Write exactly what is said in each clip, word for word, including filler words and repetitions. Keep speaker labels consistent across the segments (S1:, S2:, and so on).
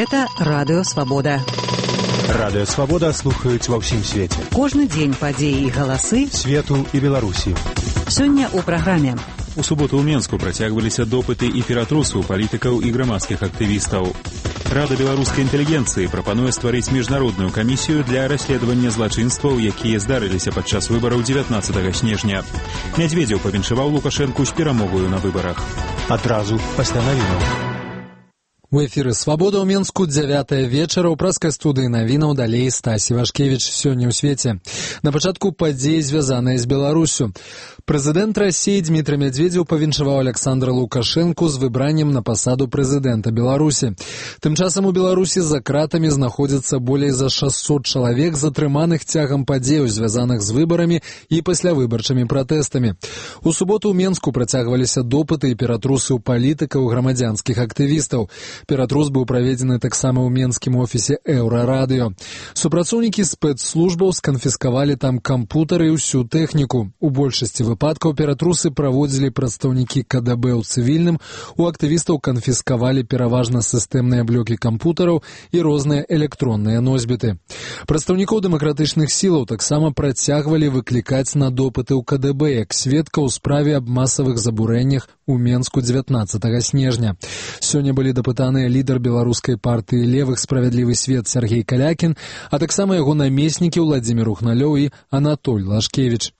S1: Гэта Радыё Свабода.
S2: Радыё Свабода слухаюць ва ўсім свеце.
S1: Кожны дзень падзеі і галасы
S2: свету і Беларусі.
S1: Сёння ў праграме.
S3: У суботу ў Менску працягваліся допыты і ператрусу палітыкаў і грамадскіх актывістаў. Рада беларускай інтэлігенцыі прапануе стварыць міжнародную камісію для расследавання злачынстваў, якія здарыліся падчас выбараў дзевятнаццатага снежня. Мядзведзеў павіншаваў Лукашэнку з перамогаю на выбарах.
S2: Адразу пасля навінаў.
S4: У эфіры «Свабода» ў Менску дзявятая вечара ў праскай студыі навінаў далей Стасі Вашкевіч сёння ў свеце. На пачатку падзей, звязаныя з Беларусю. Прэзідэнт Расіі Дмітрый Мядзведзеў павіншаваў Александра Лукашэнку з выбраннем на пасаду прэзідэнта Беларусі. Тым часам у Беларусі за кратамі знаходзіцца болей за шасцьсот чалавек, затрыманых цягам падзеяў, звязаных з выбарамі і паслявыбарчымі пратэстамі. У суботу ў Менску працягваліся допыты і ператрусы ў палітыкаў і грамадзянскіх актывістаў. Ператрус быў праведзены таксама ў менскім офісе Еўрарадыё. Супрацоўнікі спецслужбаў сканфіскавалі там кампутары і ўсю тэхніку. У большасці выпадкаў ператрусы праводзілі прадстаўнікі ка дэ бэ ў цывільным, у актывістаў канфіскавалі пераважна сістэмныя блокі кампутараў і розныя электронныя носьбіты. Прадстаўнікоў дэмакратычных сілаў таксама працягвалі выклікаць на допыты ў ка дэ бэ як сведка ў справе аб масавых забурэннях у Менску дзевятнаццатага снежня. Сёння былі дапытаны лідар беларускай партыі левых «Справядлівы свет» Сергей Калякін, а таксама яго намеснікі Владзімір Ухналёў і Анатоль Лашкевіч.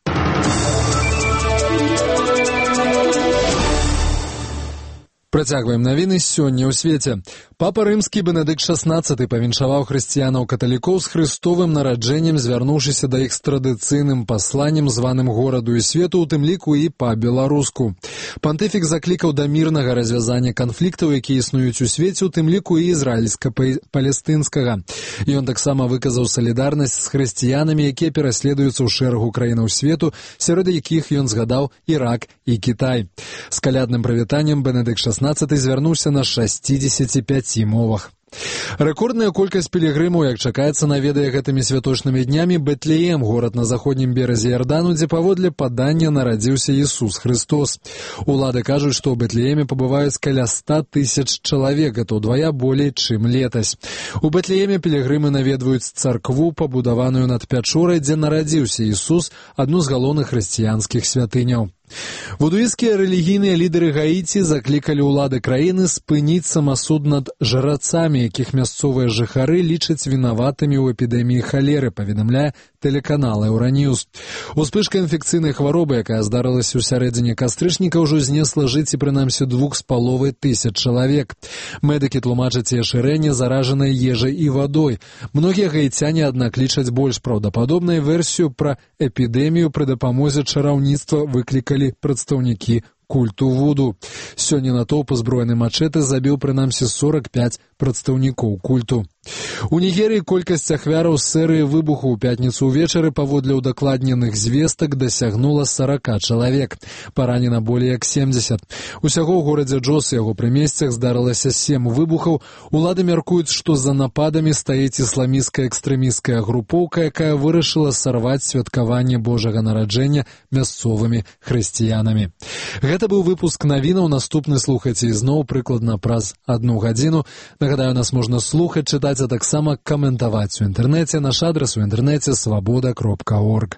S4: Працягваем навіны сёння ў свеце. Папа рымскі Бенедыкт шаснаццаты павіншаваў хрысціянаў-каталікоў з хрыстовым нараджэннем, звярнуўшыся да іх з традыцыйным пасланнем званым гораду і свету, у тым ліку і па-беларуску. Пантыфік заклікаў да мірнага развязання канфліктаў, якія існуюць у свеце, у тым ліку і ізраільска-палестынскага. Ён таксама выказаў салідарнасць з хрысціянамі, якія пераследуюцца ў шэрагу краінаў свету, сярод якіх ён згадаў Ірак і Кітай. З калядным прывітаннем Бенедыкт шаснаццаты звярнуўся на шасцідзесяці пяці мовах. Рэкордная колькасць пілігрымаў, як чакаецца, наведае гэтымі святочнымі днямі Бэтлеем, горад на заходнім беразе Ярдану, дзе паводле падання нарадзіўся Ісус Хрыстос. Улады кажуць, што ў Бэтлееме пабываюць каля ста тысяч чалавек, гэта ўдвая болей, чым летась. У Бэтлееме пілігрымы наведваюць царкву, пабудаваную над пячорай, дзе нарадзіўся Ісус, адну з галоўных хрысціянскіх святыняў. Вудуісцкія рэлігійныя лідары Гаіці заклікалі ўлады краіны спыніць самасуд над жрацамі, якіх мясцовыя жыхары лічаць вінаватымі ў эпідэміі халеры, паведамляе тэлеканал Еўраньюз. Успышка інфекцыйнай хваробы, якая здарылася ў сярэдзіне кастрычніка, ўжо знесла жыцці прынамсі двух з паловай тысяч чалавек. Медыкі тлумачаць яе шырэнне заражанай ежай і вадой. Многія гаіцяне, аднак, лічаць больш праўдападобнай версію пра эпідэмію пры дапамозе чараўніцтва выклікалі прадстаўнікі культу вуду. Сёння натоўп узброены мачэты забіў прынамсі сорак пяць прадстаўнікоў культу. У Нігерыі колькасць ахвяраў серыі выбуху ў пятніцу ўвечары паводле ўдакладненых звестак дасягнула сорока чалавек. Паранена болей як семдзесят. Усяго ў горадзе Джос і яго прымесцях здарылася сем выбухаў. Улады мяркуюць, што за нападамі стаіць ісламісцкая экстрэмісцкая групоўка, якая вырашыла сарваць святкаванне Божага нараджэння мясцовымі хрысціянамі. Гэта быў выпуск навінаў. Наступны слухайце ізноў прыкладна праз адну гадзіну. Нагадаю, нас можна слухаць, чытаць, а таксама каментаваць у інтэрнэце. Наш адрас у інтэрнэце свабода кропка орг.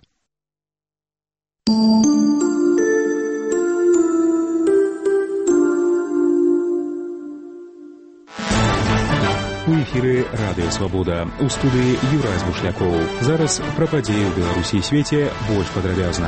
S3: У эфіры Радыё Свабода. У студыі Юрай Бушлякоў. Зараз пра падзеі ў Беларусі і свеце больш падрабязна.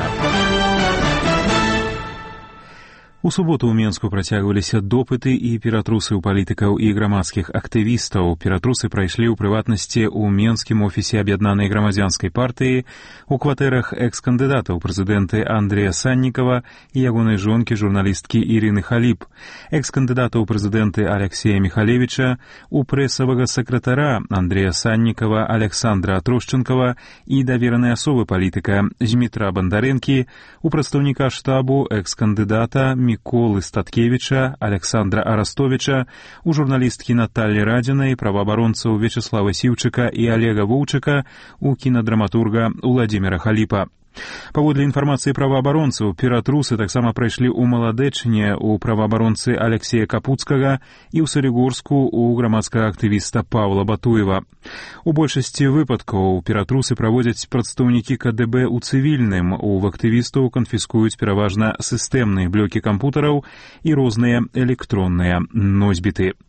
S3: У суботу ў Менску працягваліся допыты і ператрусы ў палітыкаў і грамадскіх актывістаў. Ператрусы прайшлі ў прыватнасці ў менскім офісе аб'яднанай грамадзянскай партыі, у кватэрах экс-кандыдатаў прэзідэнты Андрэя Саннікава і ягонай жонкі журналісткі Ірыны Халіп, экс-кандыдатаў прэзідэнты Алексея Михалевича, у прэсавага сакратара Андрэя Саннікава Александра Трушчэнкава і даверанай асобы палітыка Змітра Бандарэнкі, у прадстаўніка штабу экс-кандыдата Міколы Статкевіча, Александра Арастовіча, у журналісткі Наталлі Радзінай, праваабаронцаў Вячеслава Сіўчыка і Олега Воўчыка, у кінадраматурга Владзіміра Халіпа. Паводле інфармацыі праваабаронцаў, ператрусы таксама прайшлі ў Маладэчне у праваабаронцы Алексея Капуцкага і ў Салігорску у грамадскага актывіста Паўла Батуева. У большасці выпадкаў ператрусы праводзяць прадстаўнікі ка дэ бэ ў цывільным. У актывістаў канфіскуюць пераважна сістэмныя блокі кампутараў і розныя электронныя носьбіты.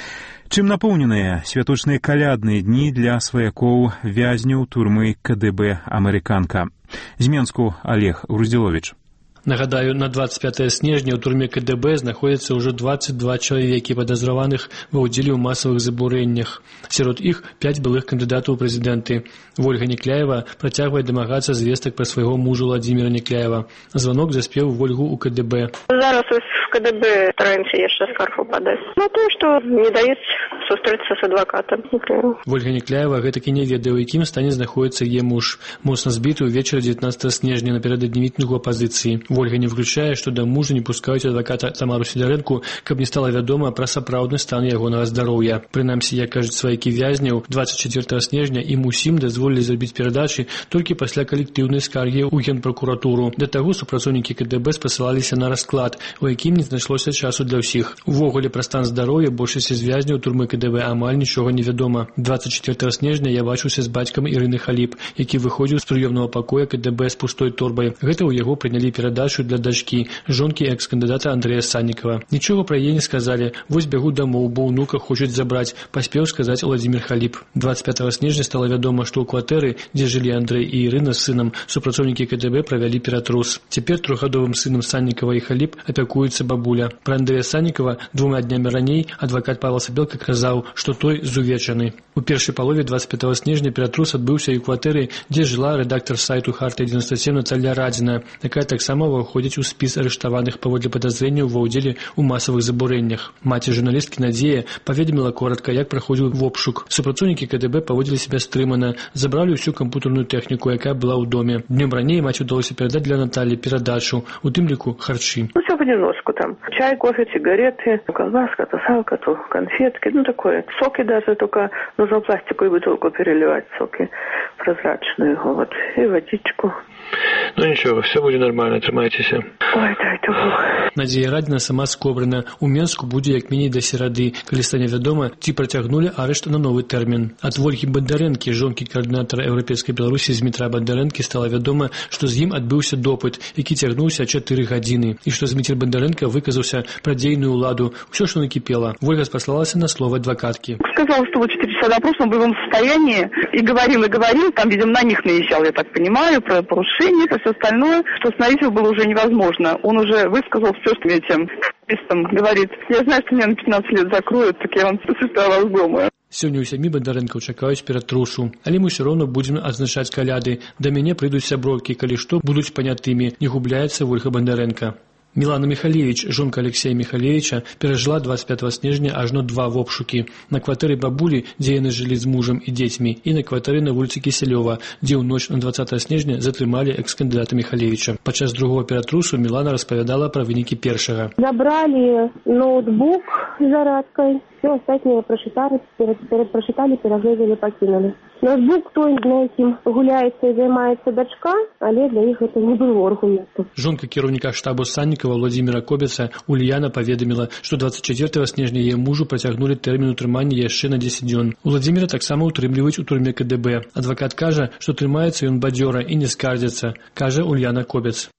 S3: Чым напоўненыя святочныя калядныя дні для сваякоў вязняў турмы ка дэ бэ «Амерыканка». З Менску Олег Груздзіловіч.
S5: Нагадаю, на двадцать пятое снежня ў турме ка дэ бэ знаходзяцца ўжо двадцать два чалавекі падазраваных ва ўдзеле ў масавых забурэннях. Сярод іх пяць былых кандыдатаў у прэзідэнты. Вольга Некляева працягвае дамагацца звестак пра свайго мужа Владзіміра Некляева. Званок заспеў Вольгу ў ка дэ бэ.
S6: Зараз в ка дэ бэ стараемся яшчэ скаргу падаць. На тое, што не даюць сустрэцца з адвакатам.
S5: Вольга Некляева гэтакі не ведае, у якім стане знаходіцца яе муж. Моцна збіты ўвечары дзевятнаццатага снежня напярэдадні мітынгу апазіцыі. Вольга не выключае, што да мужа не пускаюць адваката Тамару Сидоренко, каб не стала вядома пра сапраўдны стан ягонага здароўя. Прынамсі, як кажуць сваякі вязняў, двадцать чацвёртага снежня ім усім дазволілі зрабіць перадачы толькі пасля калектыўнай скаргі ў генпракуратуру. Да таго супрацоўнікі ка дэ бэ спасылаліся на расклад, у якім не знайшлося часу для ўсіх. Увогуле пра стан здароўя большасці з вязняў турмы ка дэ бэ амаль нічога не вядома. двадцать чацвёртага снежня я бачыўся з бацькам Ірыны Халіп, які выходзіў з прыёмнага пакоя ка дэ бэ з пустой торбай. Гэта ў яго прынялі перадачу для дачкі, жонкі экс-кандыдата Андрэя Саннікава. Нічога пра яе не сказалі. Вось бягу дамоў, бо ўнука хочуць забраць, паспеў сказаць Владзімір Халіп. двадцать пятага снежня стала вядома, што ў кватэры, дзе жылі Андрэй і Ірына з сынам, супрацоўнікі ка дэ бэ правялі ператрус. Цяпер трохгадовым сынам Саннікава і Халіп апякуецца бабуля. Пра Андрэя Саннікава двума днямі раней адвакат Павел Сабелка казаў, што той зувечаны. У першай палове двадцать пятага снежня ператрус адбыўся і ў кватэры, дзе жыла рэдактар сайту Харта девяносто семь Наталья Радзіна, якая таксама ўваходзіць у спіс арыштаваных паводле падазрэнняў ва ўдзеле ў масавых забурэннях. Маці журналісткі Надзея паведаміла коратка, як праходзіў вобшук. Супрацоўнікі ка дэ бэ паводзілі сябе стрымана, забралі ўсю кампутарную тэхніку, якая была ў доме. Днём раней маці ўдалося перадаць для Наталі перадачу, у тым ліку харчы.
S6: Ну, все понемножку там. Чай, кофе, сигареты, колбаска, то салка, то конфетки, ну такое. Соки даже только нужно пластиковую бутылку переливать, соки прозрачные, вот, и водичку.
S5: Ну нічого, все будзе нармальна, трымайцеся.
S6: Ой, дай то Бог.
S5: Надзея Радзіна сама скобрана. У Менску будзе як меней да серады, калі стане вядома, ці працягнулі арышт на новы тэрмін. Ад Вольгі Бондарэнкі, жонкі каардынатара Еўрапейскай Беларусі Змітра Бондарэнкі, стала вядома, што з ім адбыўся допыт, які цягнуўся чатыры гадзіны, і што Зміцер Бондарэнка выказаўся пра дзейную ўладу. Усё, што накіпела. Вольга спаслалася на слово адвакаткі.
S6: Сказал, что вот четыре часа допрос в боевом состоянии, и говорил, и говорил, там, видимо, на них наезжал, я так понимаю, про порушение, про все остальное, что остановить его было уже невозможно. Он уже высказал все, что этим списком говорит. Я знаю, что меня на пятнадцать лет закроют, так я вам оставалась дома.
S5: Сёння ў сямі Бондарэнкаў чакаюць ператрусу, але мы ўсё роўна будзем адзначаць каляды. Да мяне прыйдуць сяброўкі, калі што, будуць панятымі, не губляецца Вольга Бондарэнка. Мілана Михалевич, жонка Алексея Михалевича, перажила двадцать пятого снежня ажно два вобшукі. На кватэры бабулі, дзе яны жылі з мужам і дзецьмі, і на кватэры на вуліцы Кісялёва, дзе ў ноч на двадцатое снежня затрымалі экс-кандыдата Михалевича. Падчас другого ператрусу Мілана распавядала пра вынікі першага.
S7: Забрали ноутбук з зарадкай, все остальное прочитали, перед, перед прочитали, переглядели, покинули. Ноутбук той, на якім гуляецца і займаецца дачка, але для іх гэта не было аргументу.
S5: Жонка кіраўніка штабу Саннікава Владзіміра Кобяца Ульяна паведаміла, што двадцать четвёртого снежня яе мужу працягнулі тэрмін утрымання яшчэ на дзесяць дзён. Владзіміра таксама утрымліваюць у турме ка дэ бэ. Адвакат кажа, што трымаецца ён бадзёра і не скардзіцца, кажа Ульяна Кобяц.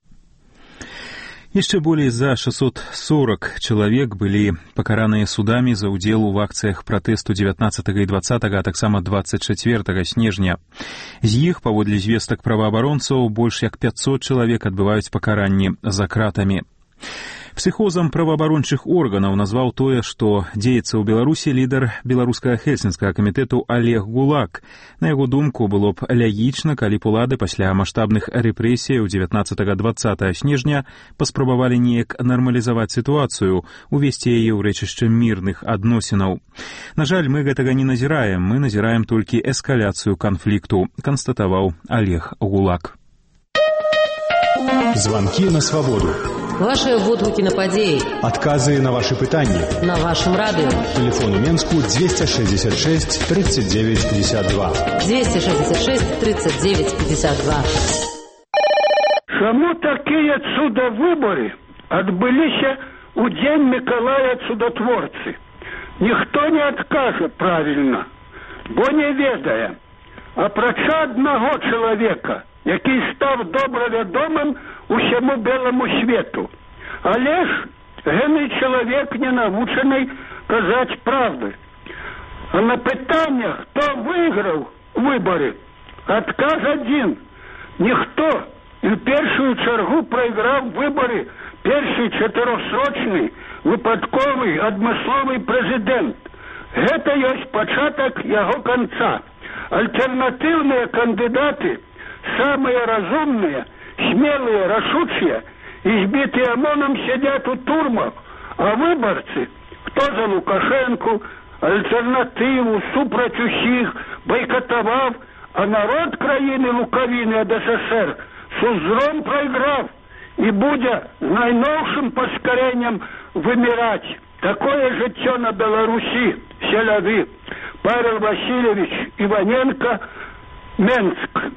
S3: Яшчэ болей за шестьсот сорок чалавек былі пакараныя судамі за ўдзел у акцыях пратэсту дзевятнаццатага і дваццатага, а таксама двадцать чацвёртага снежня. З іх, паводле звестак праваабаронцаў, больш як пятьсот чалавек адбываюць пакаранні за кратамі. Псіхозам праваабарончых органаў назваў тое, што дзеецца ў Беларусі лідар беларускага хельсінскага камітэту Олег Гулак. На яго думку, было б лягічна, калі б улады пасля маштабных рэпрэсіяў дзевятнаццатага дваццатага снежня паспрабавалі неяк нармалізаваць сітуацыю, увесці яе ў рэчышча мірных адносінаў. На жаль, мы гэтага не назіраем, мы назіраем толькі эскаляцыю канфлікту, канстатаваў Олег Гулак.
S2: Звонки на свободу.
S1: Ваши водгукі на падзеі.
S2: Адказы на ваши пытанні.
S1: На вашем радио.
S2: Телефон у Менску двести шестьдесят шесть тридцать девять пятьдесят два.
S1: двести шестьдесят шесть тридцать девять пятьдесят два.
S8: Чаму такія цудавыборы адбыліся ў дзень Мікалая Цудатворцы? Ніхто не адкажа правільна, бо не ведае. Апрача аднаго чалавека, які стаў добра вядомым усяму беламу свету. Але ж гэны чалавек не навучаны казаць правды. А на пытанне, хто выйграў выборы, адказ адзін. Ніхто. І ў першую чаргу прайграў выборы першы чатырохсрочны выпадковы адмысловы прэзідэнт. Гэта ёсць пачатак яго канца. Альтэрнатыўныя кандыдаты, самыя разумныя, смелыя, рашучыя, избитые ОМОНом сидят у турмах, а выборцы, кто за Лукашенко, альтернативу, супраць усіх, бойкотовав, а народ країни Лукавіни ад СССР сузром проиграв и будя с найновшим поскорением вымирать. Такое життя на Беларуси, селяви. Павел Васильевич Иваненко, Менск.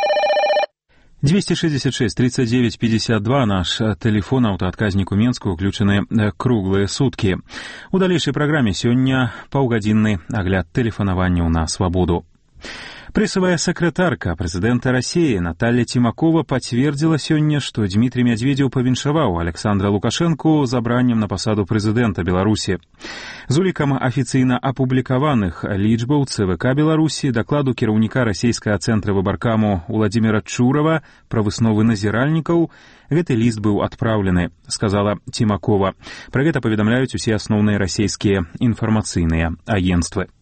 S3: двести шестьдесят шесть тридцать девять пятьдесят два наш телефон аўтаадказніку Менску уключаны круглыя суткі. У далейшай праграме сёння паўгадзінны агляд тэлефанаванняў на свабоду. Прессовая секретарка президента России Наталья Тимакова подтвердила сегодня, что Дмитрий Медведев повіншаваў Александра Лукашенко забраннем на посаду президента Беларуси. З улікам афіцыйна апублікаваных лічбаў ЦВК Беларуси докладу кіраўніка расійскага цэнтра выбаркаму Владимира Чурова пра высновы назіральнікаў гэты ліст быў адпраўлены, сказала Тимакова. Пра гэта паведамляюць усе асноўныя расійскія інфармацыйныя агенцтвы.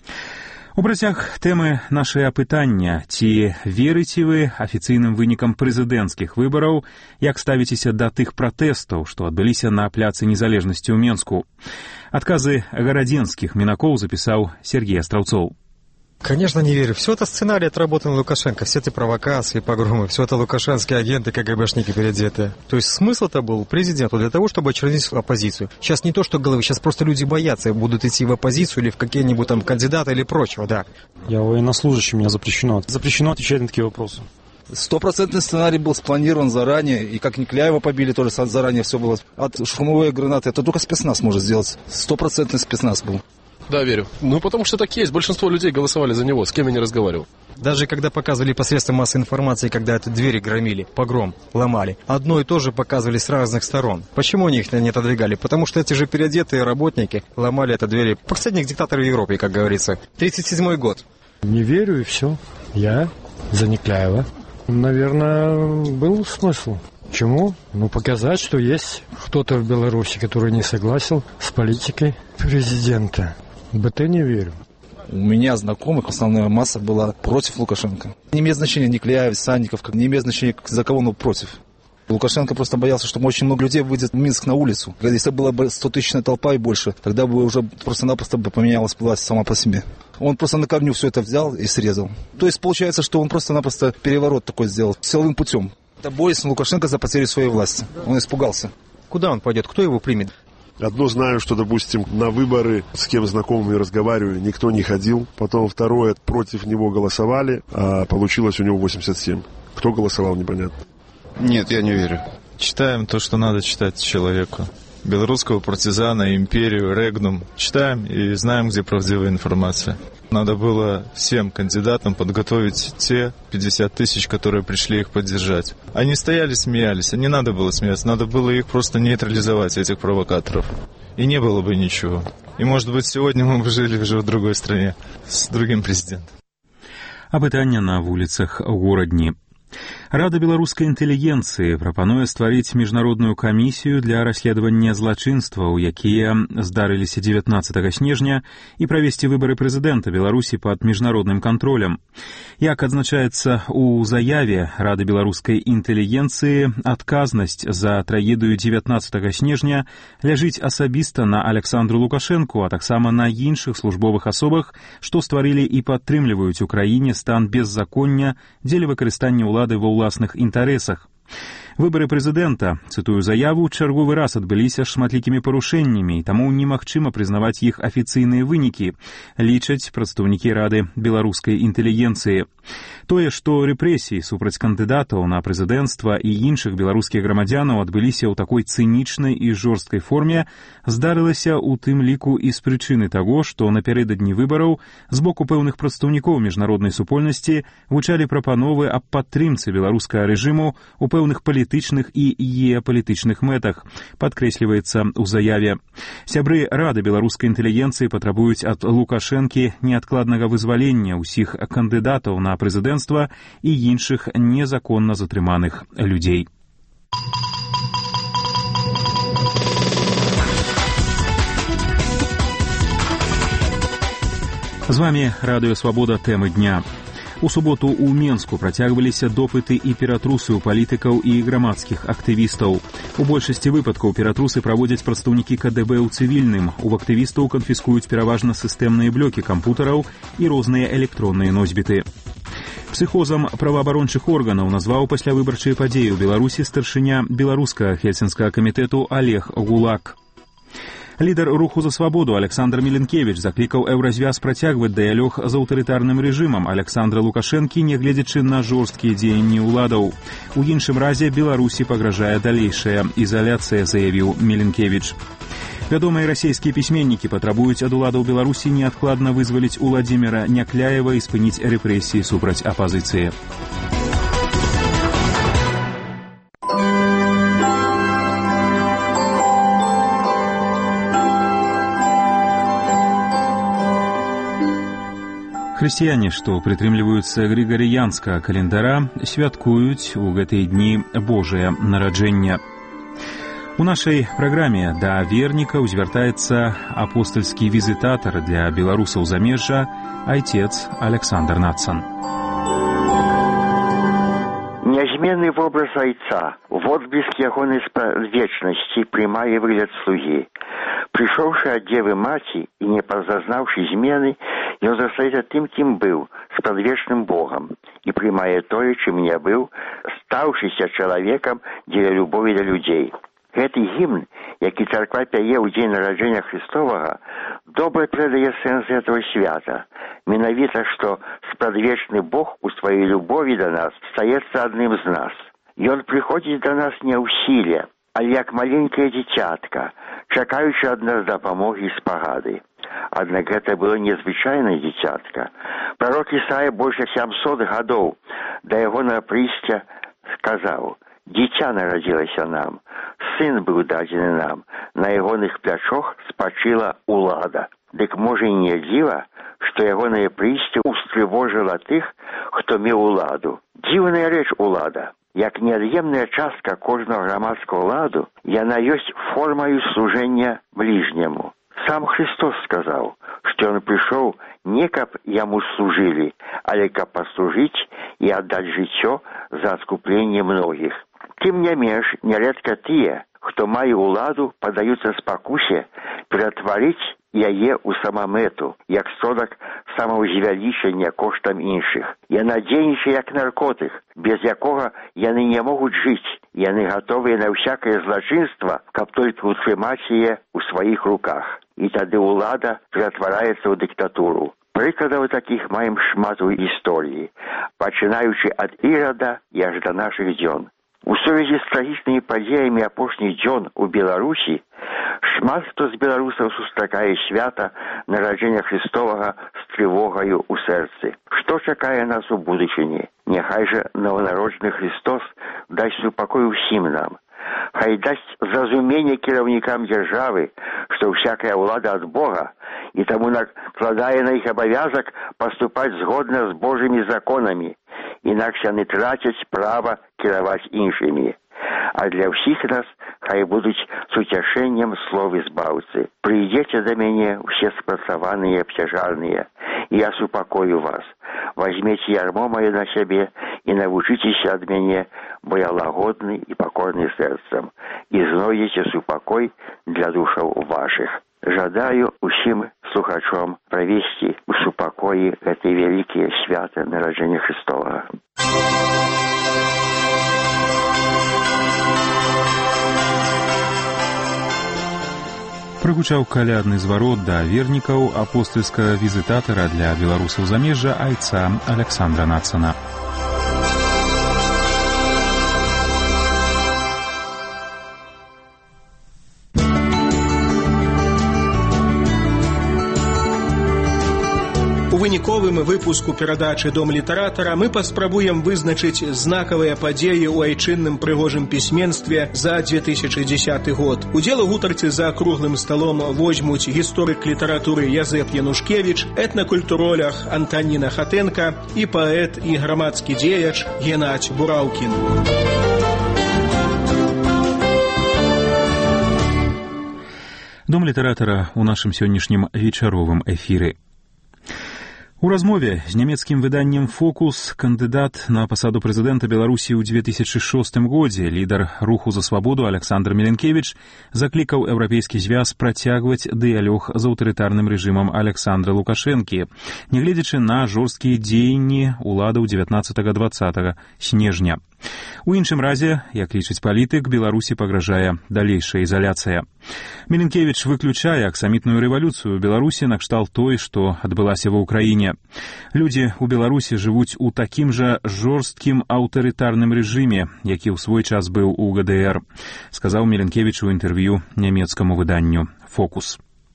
S3: У працяг тэмы нашае апытання, ці верыце вы афіцыйным вынікам прэзідэнцкіх выбараў, як ставіцеся да тых пратэстаў, што адбыліся на пляцы незалежнасці ў Менску? Адказы гарадзенскіх мінакоў запісаў Сергей Астраўцоў.
S9: Конечно, не верю. Все это сценарий отработан Лукашенко. Все эти провокации, погромы, все это лукашенские агенты, КГБшники переодетые. То есть смысл-то был президенту для того, чтобы очернить оппозицию. Сейчас не то, что головы, сейчас просто люди боятся, будут идти в оппозицию или в какие-нибудь там кандидаты или прочего, да.
S2: Я военнослужащий, меня запрещено. Запрещено отвечать на такие вопросы.
S10: Стопроцентный сценарий был спланирован заранее, и как Никляева побили, тоже заранее все было. От шумовой гранаты это только спецназ может сделать. Стопроцентный спецназ был.
S11: Да, верю. Ну, потому что так есть. Большинство людей голосовали за него, с кем я не разговаривал.
S9: Даже когда показывали посредством массовой информации, когда эти двери громили, погром, ломали, одно и то же показывали с разных сторон. Почему они их не отодвигали? Потому что эти же переодетые работники ломали эти двери. Последних диктаторов в Европе, как говорится. тридцать седьмой год.
S12: Не верю, и все. Я за Никляева. Наверное, был смысл. Чему? Ну, показать, что есть кто-то в Беларуси, который не согласен с политикой президента. БТ не верю.
S10: У меня знакомых основная масса была против Лукашенко. Не имеет значения Никляев, Санников, не имеет значения за кого, но против. Лукашенко просто боялся, что очень много людей выйдет в Минск на улицу. Если была бы стотысячная толпа и больше, тогда бы уже просто-напросто бы поменялась власть сама по себе. Он просто на корню все это взял и срезал. То есть получается, что он просто-напросто переворот такой сделал силовым путем. Это боясь Лукашенко за потерю своей власти. Он испугался.
S9: Куда он пойдет? Кто его примет?
S13: Одно знаю, что, допустим, на выборы, с кем знакомыми разговариваю, никто не ходил. Потом второе, против него голосовали, а получилось у него восемьдесят семь. Кто голосовал, непонятно.
S14: Нет, я не верю. Читаем то, что надо читать человеку. Белорусского партизана, империю, Регнум. Читаем и знаем, где правдивая информация. Надо было всем кандидатам подготовить те пятьдесят тысяч, которые пришли их поддержать. Они стояли, смеялись, а не надо было смеяться, надо было их просто нейтрализовать, этих провокаторов. И не было бы ничего. И, может быть, сегодня мы бы жили уже в другой стране, с другим президентом.
S3: Апытанне на вуліцах горадні. Рада беларускай інтэлігенцыі прапануе стварыць міжнародную камісію для расследавання злачынстваў, якія здарыліся дзевятнаццатага снежня, і правесці выбары прэзідэнта Беларусі пад міжнародным кантролем. Як адзначаецца ў заяве Рады беларускай інтэлігенцыі, адказнасць за трагедыю дзевятнаццатага снежня ляжыць асабіста на Александру Лукашенку, а таксама на іншых службовых асобах, што стварылі і падтрымліваюць у краіне стан беззаконня дзеля выкарыстання ўлады ва ўласных інтарэсах. Выбары прэзідэнта, цытую заяву, чарговы раз адбыліся шматлікімі парушэннямі, таму немагчыма прызнаваць іх афіцыйныя вынікі, лічаць прадстаўнікі Рады беларускай інтэлігенцыі. Тое, што рэпрэсіі супраць кандыдатаў на прэзідэнцтва і іншых беларускіх грамадзянаў адбыліся ў такой цынічнай і жорсткай форме, здарылася ў тым ліку і з прычыны таго, што напярэдадні выбараў з боку пэўных прадстаўнікоў міжнароднай супольнасці гучалі прапановы аб падтрымцы беларускага рэжыму ў пэўных палітычных і геапалітычных мэтах, падкрэсліваецца ў заяве. Сябры Рады беларускай інтэлігенцыі патрабуюць ад Лукашэнкі неадкладнага вызвалення ўсіх кандыдатаў на прэзідэнцтва і іншых незаконна затрыманых людзей. З вами Радыё Свабода, тэмы дня. У суботу ў Менску працягваліся допыты і ператрусы ў палітыкаў і грамадскіх актывістаў. У большасці выпадкаў ператрусы праводзяць прадстаўнікі ка дэ бэ ў цывільным. У актывістаў канфіскуюць пераважна сістэмныя блокі кампутараў і розныя электронныя носьбіты. Псіхозам праваабарончых органаў назваў паслявыбарчыя падзеі ў Беларусі старшыня беларускага хельсінскага камітэту Олег Гулак. Лідар руху за свабоду Александр Міленкевіч заклікаў Еўразвяз працягваць дыялог з аўтарытарным рэжымам Александра Лукашэнкі, нягледзячы на жорсткія дзеянні ўладаў. У іншым разе Беларусі пагражае далейшая ізаляцыя, заявіў Міленкевіч. Вядомыя расійскія пісьменнікі патрабуюць ад уладаў Беларусі неадкладна вызваліць Уладзіміра Някляева і спыніць рэпрэсіі супраць апазіцыі. Хрысціяне, што прытрымліваюцца грыгарыянскага календара, святкуюць у гэтыя дні Божае нараджэнне. У нашай праграме да вернікаў звяртаецца апостальскі візітатар для беларусаў замежжа, айцец Александр Нацан.
S15: Нязменны вобраз айца, водбліск ягонай вечнасці прымае выгляд слугі. Прыйшоўшы ад дзевы маці і не пазазнаўшы змены, ён застаецца тым, кім быў, спрадвечным Богам, і прымае тое, чым не быў, стаўшыся чалавекам дзеля любові да людзей. Гэты гімн, які царква пяе ў дзень нараджэння Христовага, добра перадае сэнс гэтага свята. Менавіта, што спрадвечны Бог у сваёй любові да нас стаецца адным з нас. Ён прыходзіць да нас не ў сіле, але як маленькае дзіцятка, чакаючы ад нас дапамогі і спагады. Аднак гэта было незвычайнае дзіцятка. Прарок Ісая больш як сямсот гадоў да ягонага прыйсця сказаў: «Дзіця нарадзілася нам, сын быў дадзены нам, на ягоных плячох спачыла ўлада». Дык можа і не дзіва, што ягонае прыйсце устрывожыла тых, хто меў уладу. Дзіўная рэч улада. Як неад'емная частка кожнага грамадскага ладу, яна ёсць формаю служэння бліжняму. Сам Христос сказаў, што ён прыйшоў не каб яму служылі, але каб паслужыць і аддаць жыццё за адкупленне многіх. Тым не менш, нярэдка тыя, хто мае ўладу, падаюцца спакусе ператварыць яе ў самамэту, як сродак самаўзвялічання коштам іншых. Яна дзейнічае як наркотык, без якога яны не могуць жыць. Яны гатовыя на ўсякае злачынства, каб толькі утрымаць яе ў сваіх руках. І тады ўлада ператвараецца ў дыктатуру. Прыкладаў такіх маем шмат у гісторыі, пачынаючы ад Ірада і аж да нашых дзён. У сувязі з трагічнымі падзеямі апошніх дзён у Беларусі шмат хто з беларусаў сустракае свята нараджэння Христовага з трывогаю ў сэрцы. Што чакае нас у будучыні? Няхай жа нованароджаны Христос дасць супакой усім нам. Хай дасць зразуменне кіраўнікам дзяржавы, што ўсякая ўлада ад Бога, і таму накладае на іх абавязак паступаць згодна з Божымі законамі, інакш яны трацяць права кіраваць іншымі. А для ўсіх нас хай будуць суцяшэннем словы збаўцы. Прыйдзеце да мяне ўсе спрацаваныя абцяжарныя, і я супакою вас. Вазьмеце ярмо маё на сябе і навучыцеся ад мяне, бо я лагодны і пакорны сэрцам, і знойдзеце супакой для душаў вашых. Жадаю усім слухачом правесці ў супакоі гэтыя вялікія свята нараджэння Христовага.
S3: Прагучаў калядны зварот да вернікаў апостальскага візітатара для беларусаў замежжа айца Александра Нацана.
S16: У выніковым выпуску перадачы «Дом літаратара» мы паспрабуем вызначыць знакавыя падзеі ў айчынным прыгожым пісьменстве за две тысячи дзесяты год. Удзел у гутарцы за круглым сталом возьмуць гісторык літаратуры Язэп Янушкевіч, этнакультуролог Антаніна Хатэнка і паэт і грамадскі дзеяч Геннадзь Бураўкін.
S3: Дом літаратара ў нашым сённяшнім вечаровым эфіры. У размове з нямецкім выданнем «Фокус» кандыдат на пасаду прэзідэнта Беларусі ў две тысячи шостым годзе, лідар руху за свабоду Александр Міленкевіч заклікаў еўрапейскі звяз працягваць дыялог з аўтарытарным рэжымам Александра Лукашэнкі, нягледзячы на жорсткія дзеянні уладаў дзевятнаццатага-дваццатага снежня. У іншым разе, як лічыць палітык, Беларусі пагражае далейшая ізаляцыя. Міленкевіч выключае аксамітную рэвалюцыю ў Беларусі накшталт той, што адбылася ва ўкраіне. Людзі ў Беларусі жывуць у такім жа жорсткім аўтарытарным рэжыме, які ў свой час быў у гэ дэ эр, сказаў Міленкевіч у інтэрв'ю нямецкаму выданню «Фокус».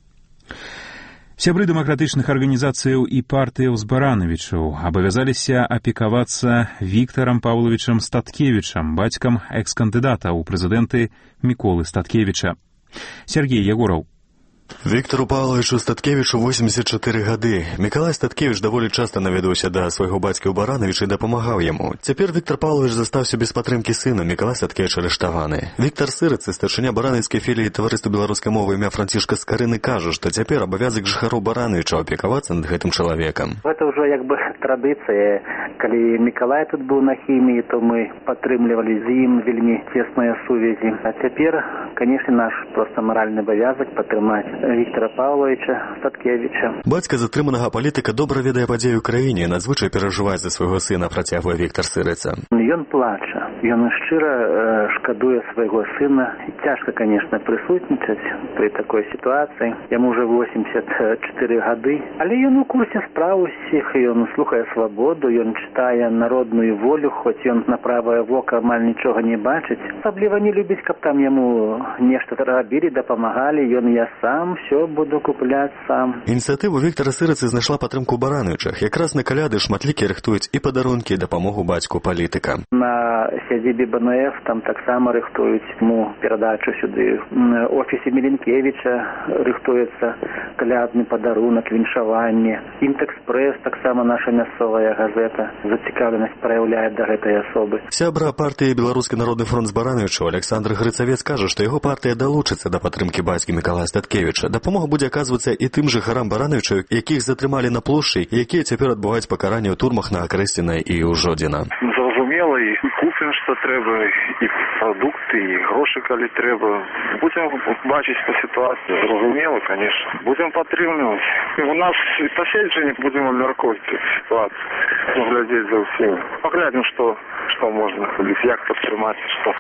S3: Сябры дэмакратычных арганізацыяў і партыяў з Баранавічаў абавязаліся апекавацца Віктарам Паўлавічам Статкевічам, бацькам экс-кандыдата ў прэзідэнты Міколы Статкевіча. Сергей Ягораў.
S17: Віктору Павловичу Статкевічу восемьдесят чатыры гады. Мікалай Статкевіч даволі часта наведаўся да свайго бацькі ў Баранавіча і дапамагаў яму. Цяпер Віктор Павлович застаўся без падтрымкі сына. Мікалай Статкевіч арыштаваны. Віктор Сырыц, старшыня баранавіцкай філіі таварыства беларускай мовы імя Францішка Скарыны, кажа, што цяпер абавязак жыхароў Баранавіча апекавацца над гэтым чалавекам.
S18: Гэта ўжо як бы традыцыя. Калі Мікалай тут быў на хіміі, то мы падтрымлівалі з ім вельмі цесныя сувязі. А цяпер, канешне, наш проста маральны абавязак падтрымаць Віктора Павловича Статкевіча.
S17: Бацька затрыманага палітыка добра ведае падзеі ў краіне і надзвычай перажывае за свайго сына, працягвае Віктор Сырыца.
S18: Ён плача. Ён шчыра э, шкадуе свайго сына. Цяжка, конечно, прысутнічаць пры такой сітуацыі. Яму ўжо восемьдесят чатыры гады. Але ён у курсе спраў усіх, ён слухае свабоду, ён чытае народную волю, хоць ён на правае вока амаль нічога не бачыць. Асабліва не любіць, каб там яму нешта рабілі, дапамагалі. Ён я сам все буду купляць сам.
S17: Ініцыятыву Віктора Сырыцы знайшла падтрымку ў Баранавічах. Якраз на каляды шматлікія рыхтуюць і падарункі, і дапамогу бацьку палітыка.
S18: На сядзібе бэ эн эф там таксама рыхтуюць му перадачу сюды. На офісе Міленкевіча рыхтуецца калядны падарунак, віншаванне. Інтэкспрэс, таксама наша мясцовая газета, зацікаўленасць праяўляе да гэтай асобы.
S17: Сябра партыі Беларускі народны фронт з Баранавічаў Александр Грыцавец кажа, што яго партыя далучыцца да падтрымкі бацькі Мікалая Статкевіча. Дапамога будзе аказвацца і тым жыхарам Баранавічаў, якіх затрымалі на плошчы, якія цяпер адбываюць пакаранне ў турмах на Акрэсціна і ў Жодзіна.
S19: Зразумела, і купім, што трэба, і прадукты, і грошы, калі трэба. Будзем бачыць па сітуацыі. Зразумела, конечно. Будзем падтрымліваць. У нас і паседжанне будзем абмяркоўваць сітуацыю. Глядзець за ўсім. Паглядзім, што, што можна, як падтрымаць, што.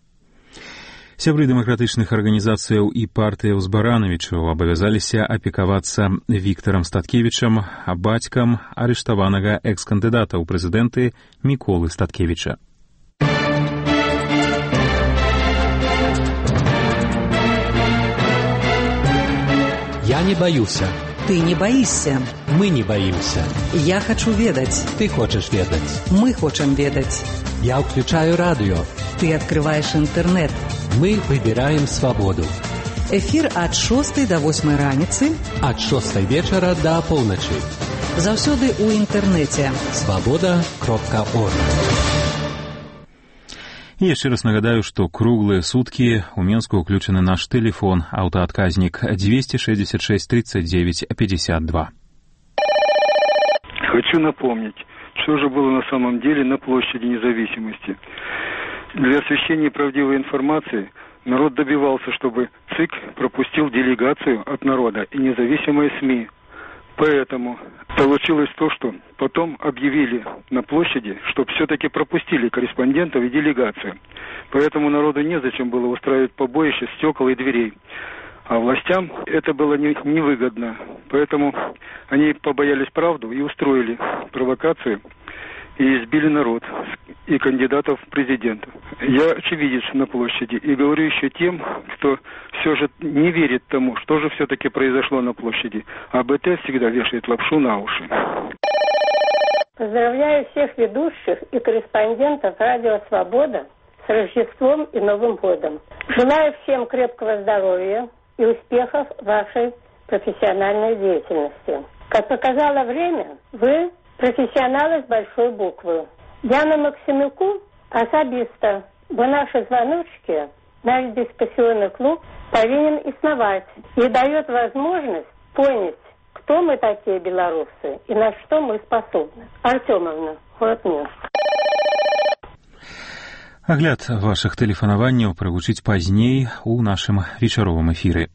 S3: Сябры дэмакратычных арганізацыяў і партыяў з Баранавічаў абавязаліся апекавацца Віктарам Статкевічам, а бацькам арыштаванага экс-кандыдата ў прэзідэнты Міколы Статкевіча.
S20: Я не боюся.
S1: Ты не боишься.
S20: Мы не боимся.
S1: Я хочу ведать.
S20: Ты хочешь ведать.
S1: Мы хотим ведать.
S20: Я включаю радио.
S1: Ты открываешь интернет.
S20: Мы выбираем свободу.
S1: Эфир от шостой до восьмой раніцы.
S20: От шостой вечера до полночи.
S1: Заўсёды у интернете.
S20: свобода кропка орг.
S3: І яшчэ раз нагадаю, што круглыя суткі ў Менску ўключаны наш тэлефон, аўтаадказнік двести шестьдесят шесть тридцать девять пятьдесят два.
S21: Хочу напомнить, что же было на самом деле на площади Независимости. Для освещения правдивой информации народ добивался, чтобы ЦИК пропустил делегацию от народа и независимые СМИ. Поэтому получилось то, что потом объявили на площади, что все-таки пропустили корреспондентов и делегацию. Поэтому народу незачем было устраивать побоище стекол и дверей. А властям это было не, невыгодно. Поэтому они побоялись правду и устроили провокацию и избили народ и кандидатов в президенты. Я очевидец на площади и говорю еще тем, кто все же не верит тому, что же все-таки произошло на площади. А БТ всегда вешает лапшу на уши.
S4: Поздравляю всех ведущих и корреспондентов «Радио Свобода» с Рождеством и Новым годом. Желаю всем крепкого здоровья и успехов в вашей профессиональной деятельности. Как показало время, вы профессионалы с большой буквы. Яна Максимюку особисто, бо наши звоночки, наш дискуссионный клуб повинен основать и дает возможность понять, кто мы такие белорусы и на что мы способны. Артемовна, город Минск.
S3: Агляд вашых тэлефанаванняў прагучыць пазней у нашым вечаровым эфіры.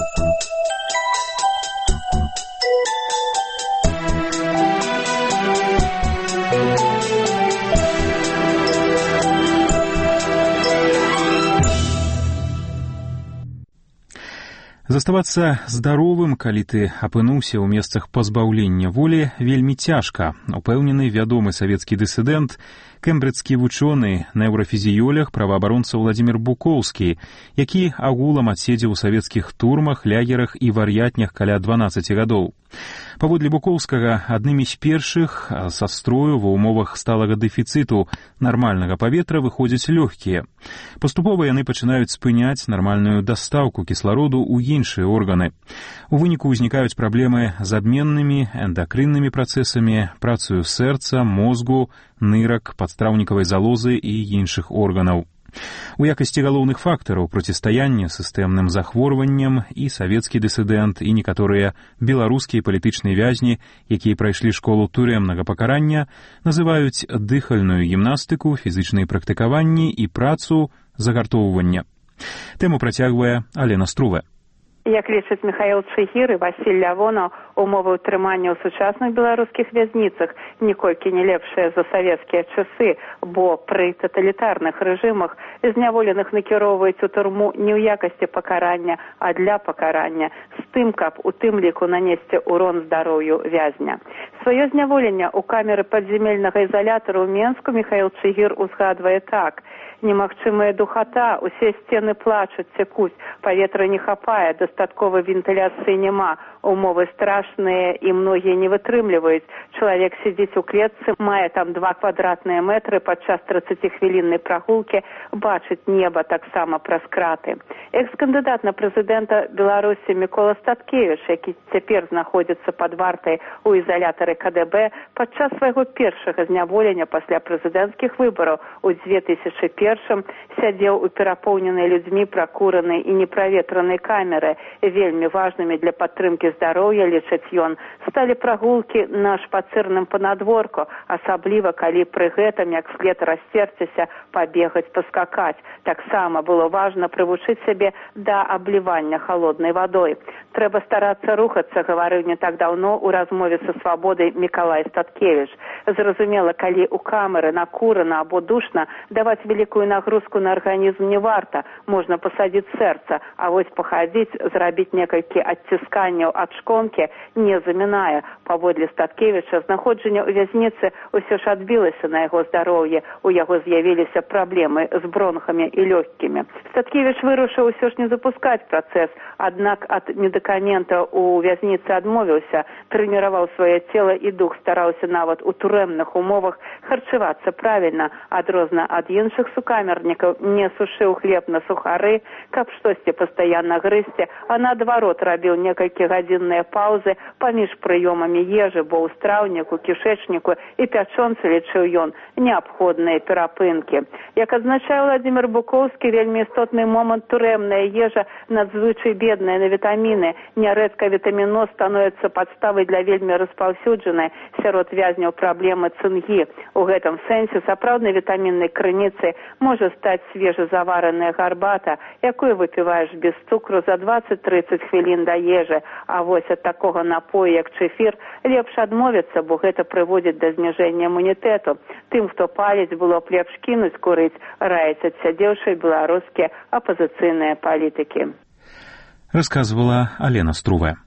S3: Заставацца здаровым, калі ты апынуўся ў месцах пазбаўлення волі, вельмі цяжка, упэўнены вядомы савецкі дысідэнт, кэмбриджскі вучоны, неўрафізіёлог, праваабаронца Владзімір Букоўскі, які агулам адседзеў у савецкіх турмах, лягерах і вар'ятнях каля дванаццаці гадоў. Паводле Букоўскага, аднымі з першых са строю ва ўмовах сталага дэфіцыту нармальнага паветра выходзяць лёгкія. Паступова яны пачынаюць спыняць нармальную дастаўку кіслароду ў іншыя органы. У выніку ўзнікаюць праблемы з абменнымі, эндакрыннымі працэсамі, працаю сэрца, мозгу, нырак, падстраўнікавай залозы і іншых органаў. У якасці галоўных фактараў процістаяння сістэмным захворванням і савецкі дысідэнт, і некаторыя беларускія палітычныя вязні, якія прайшлі школу турэмнага пакарання, называюць дыхальную гімнастыку, фізычныя практыкаванні і працу загартоўвання. Тэму працягвае Алена Струве.
S22: Як лічаць Міхаіл Чыгір і Васіль Лявонаў, умовы ўтрымання ў сучасных беларускіх вязніцах ніколькі не лепшыя за савецкія часы, бо пры таталітарных рэжымах зняволеных накіроўваюць у турму не ў якасці пакарання, а для пакарання, з тым, каб у тым ліку нанесці урон здароўю вязня. Сваё зняволенне ў камеры падзямельнага ізалятара ў Менску Міхаіл Чыгір узгадвае так: немагчымая духота, усе сцены плачуць, цекуць, паветра не хапае, дастатковай вентыляцыі няма, умовы страшныя і многія не вытрымліваюць. Чалавек сидзіць у клетцы, мае там два квадратныя метры, падчас трыццаціхвіліннай прагулкі бачыць неба таксама праз краты. Экс-кандыдат на прэзідэнта Беларусі Мікола Статкевіч, які цяпер знаходзіцца пад вартай у ізалятары ка дэ бэ, падчас свайго першага зняволення пасля прэзідэнцкіх выбараў у дзве тысячы першым сядзеў у перапоўненай людзьмі пракуранай і неправетранай камеры. Вельмі важнымі для падтрымкі здароўя, лічыць ён, сталі прагулкі на шпацырным панадворку, асабліва калі пры гэтым, як след расцерціся, пабегаць, паскакаць. Таксама было важна прывучыць сябе да аблівання халоднай вадой. Трэба старацца рухацца, гаварыў не так даўно ў размове са Свабодай Мікалай Статкевіч. Зразумела, калі ў камеры накурана або душна, даваць великую нагрузку на арганізм не варта, можна пасадзіць сэрца, а вось пахадзіць, зрабіць некалькі адцісканняў ад шконкі не замінае. Паводле Статкевіча, знаходжанне ў вязніцы ўсё ж адбілася на яго здароўе, у яго з'явіліся праблемы з бронхамі і лёгкімі. Статкевіч вырашыў усё ж не запускаць працэс, аднак ад медыкаментаў у вязніцы адмовіўся, трэніраваў сваё цела і дух, стараўся нават у турэмных умовах харчавацца правільна, адрозна ад іншых сукамернікаў не сушыў хлеб на сухары, каб штосьці пастаянна грызці, а наадварот рабіў некалькі гадзінныя паўзы паміж прыёмамі ежы, бо ў страўніку, кішэчніку і пячонцы, лічыў ён, неабходныя перапынкі. Як адзначае Владзімір Букоўскі, вельмі істотны момант турэмная ежа надзвычай бедная на вітаміны. Нярэдка вітаміноз становіцца падставай для вельмі распаўсюджанай сярод вязняў праблемы цынгі. У гэтым сэнсе сапраўднай вітаміннай крыніцай можа стаць свежазавараная гарбата, якую выпіваеш без цукру за дваццаць-трыццаць хвілін да ежы. А вось ад такога напою, як чэфір, лепш адмовіцца, бо гэта прыводзіць да зніжэння імунітэту. Тым, хто паліць, было б лепш кінуць курыць, раяць адсядзеўшыя беларускія апазіцыйныя палітыкі.
S3: рассказывала Алена Струве.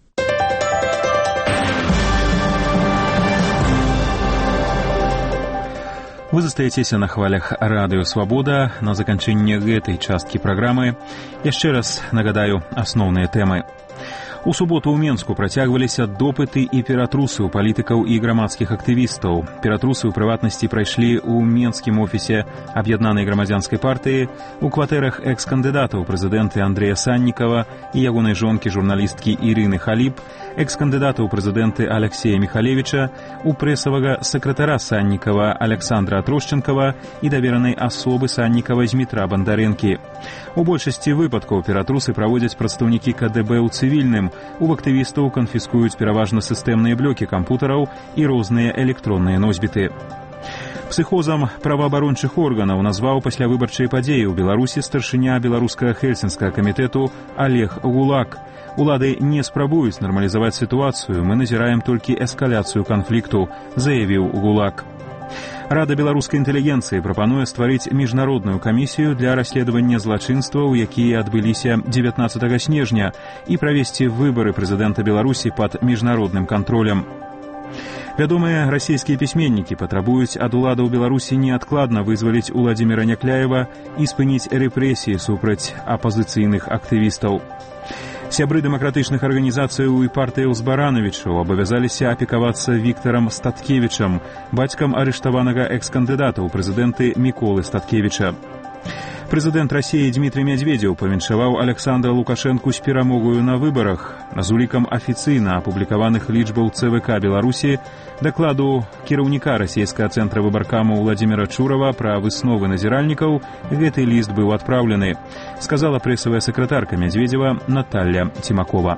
S3: Вы застаецеся на хвалях радыё «Свабода». На заканчэнне гэтай часткі праграмы яшчэ раз нагадаю асноўныя тэмы. У суботу ў Менску працягваліся допыты і ператрусы ў палітыкаў і грамадскіх актывістаў. Ператрусы ў прыватнасці прайшлі ў менскім офісе аб'яднанай грамадзянскай партыі, у кватэрах экс-кандыдатаў прэзідэнты Андрэя Саннікава і ягонай жонкі журналісткі Ірыны Халіп, экс-кандыдата ў прэзідэнты Аляксея Міхалевіча, у прэсавага сакратара Саннікава Аляксандра Трошчэнкава і даверанай асобы Саннікава Змітра Бандарэнкі. У большасці выпадкаў ператрусы праводзяць прадстаўнікі ка дэ бэ ў цывільным. У актывістаў канфіскуюць пераважна сістэмныя блокі кампутараў і розныя электронныя носьбіты. Псіхозам праваабарончых органаў назваў паслявыбарчыя падзеі ў Беларусі старшыня беларускага хельсінскага камітэту Олег Гулак. Улады не спрабуюць нармалізаваць сітуацыю, мы назіраем толькі эскаляцыю канфлікту, заявіў Гулак. Рада беларускай інтэлігенцыі прапануе стварыць міжнародную камісію для расследавання злачынстваў, якія адбыліся дзевятнаццатага снежня, і правесці выбары прэзідэнта Беларусі пад міжнародным кантролем. Вядомыя расійскія пісьменнікі патрабуюць ад уладаў Беларусі неадкладна вызваліць Уладзіміра Някляева і спыніць рэпрэсіі супраць апазіцыйных актывістаў. Сябры дэмакратычных арганізацыяў і партыяў з Баранавічаў абавязаліся апекавацца Віктарам Статкевічам, бацькам арыштаванага экс-кандыдата ў прэзідэнты Міколы Статкевіча. Прэзідэнт Расіі Дмітрый Мядзведзеў павіншаваў Аляксандра Лукашэнку з перамогаю на выбарах. З улікам афіцыйна апублікаваных лічбаў цэ вэ ка Беларусі, дакладу кіраўніка расійскага цэнтра выбаркаму Владзіміра Чурава пра высновы назіральнікаў, гэты ліст быў адпраўлены, сказала прэсавая сакратарка Мядзведзева Наталья Цімакова.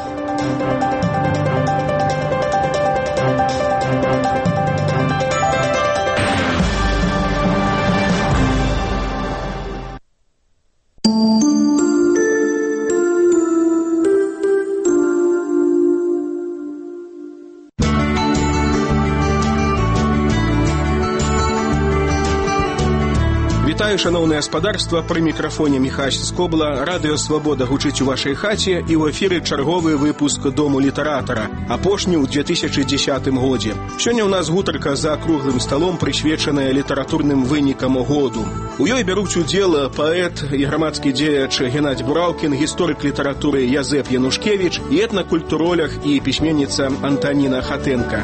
S16: Вітаю, шановне гаспадарства, пры мікрафоне Міхась Скобла. Радыё «Свабода» гучыць у вашай хаце, і ў эфіры чарговы выпуск «Дому літаратара», апошні ў две тысячы дзесятым годзе. Сёння ў нас гутарка за круглым сталом, прысвечаная літаратурным вынікам году. У ёй бяруць удзел паэт і грамадскі дзеяч Геннадзь Бураўкін, гісторык літаратуры Язэп Янушкевіч і этнакультуролог і пісьменніца Антаніна Хатэнка.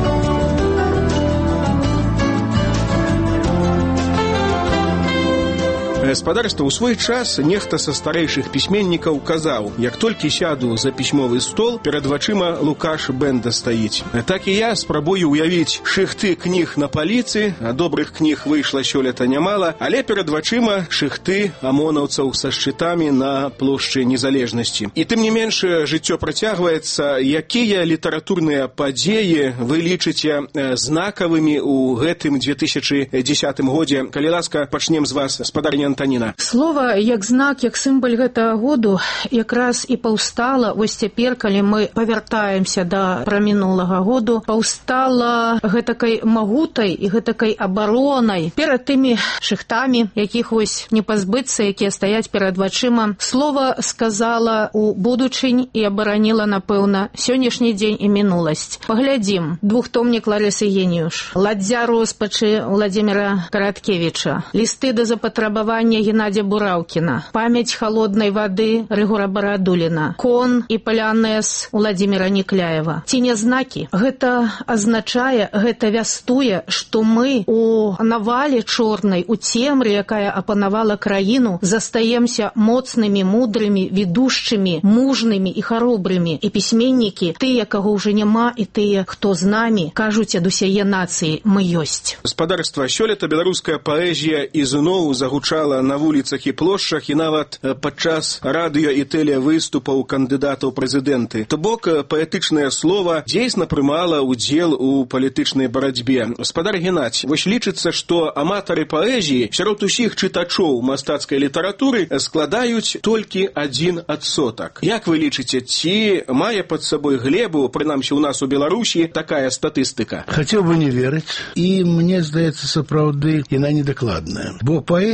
S16: Гаспадарства, у свой час нехта са старэйшых пісьменнікаў казаў: як толькі сяду за пісьмовы стол, перад вачыма Лукаш Бэнда стаіць. Так і я спрабую уявіць шыхты кніг на паліцы, а добрых кніг выйшла сёлета нямала, але перад вачыма шыхты амонаўцаў са шчытамі на плошчы Незалежнасці. І тым не менш, жыццё працягваецца. Якія літаратурныя падзеі вы лічыце знакавымі ў гэтым две тысячы дзесятым годзе? Калі ласка, пачнем з вас, гаспадарня Антаніна.
S6: Слова як знак, як сімвал гэтага году якраз і паўстала, вось цяпер, калі мы павяртаемся да прамінулага году, паўстала гэтакай магутай і гэтакай абаронай перад тымі шыхтамі, якіх вось не пазбыцца, якія стаяць перад вачыма. Слова сказала у будучынь і абараніла, напэўна, сённяшні дзень і мінуласць. Паглядзім. Двухтомнік Ларысы Геніюш, ладдзя роспачы Владзіміра Караткевіча, лісты да запатрабавання Геннадзя Бураўкіна, памяць халоднай вады Рыгора Барадуліна, кон і палянэс Уладзіміра Някляева. Ці не знакі? Гэта азначае, гэта вястуе, што мы у навале чорнай, у цемры, якая апанавала краіну, застаемся моцнымі, мудрымі, ведушчымі, мужнымі і харобрымі. І пісьменнікі, тыя, каго ўжо няма, і тыя, хто з намі, кажуць ад усяе нацыі: мы ёсць.
S16: Гаспадарства, сёлета беларуская паэзія ізноў загучала на вуліцах і плошчах, і нават падчас радыё і тэлевыступаў кандыдатаў прэзідэнты. То бок, паэтычнае слова дзейсна прымала ўдзел у палітычнай барацьбе. Гаспадар Геннадзь, вось лічыцца, што аматары паэзіі сярод усіх чытачоў мастацкай літаратуры складаюць толькі адзін адсотак. Як вы лічыце, ці мае пад сабой глебу, прынамсі ў нас у Беларусі, такая статыстыка?
S7: Хацеў бы не верыць, і мне здаецца, сапраўды яна недакладная. Бо паэзія, я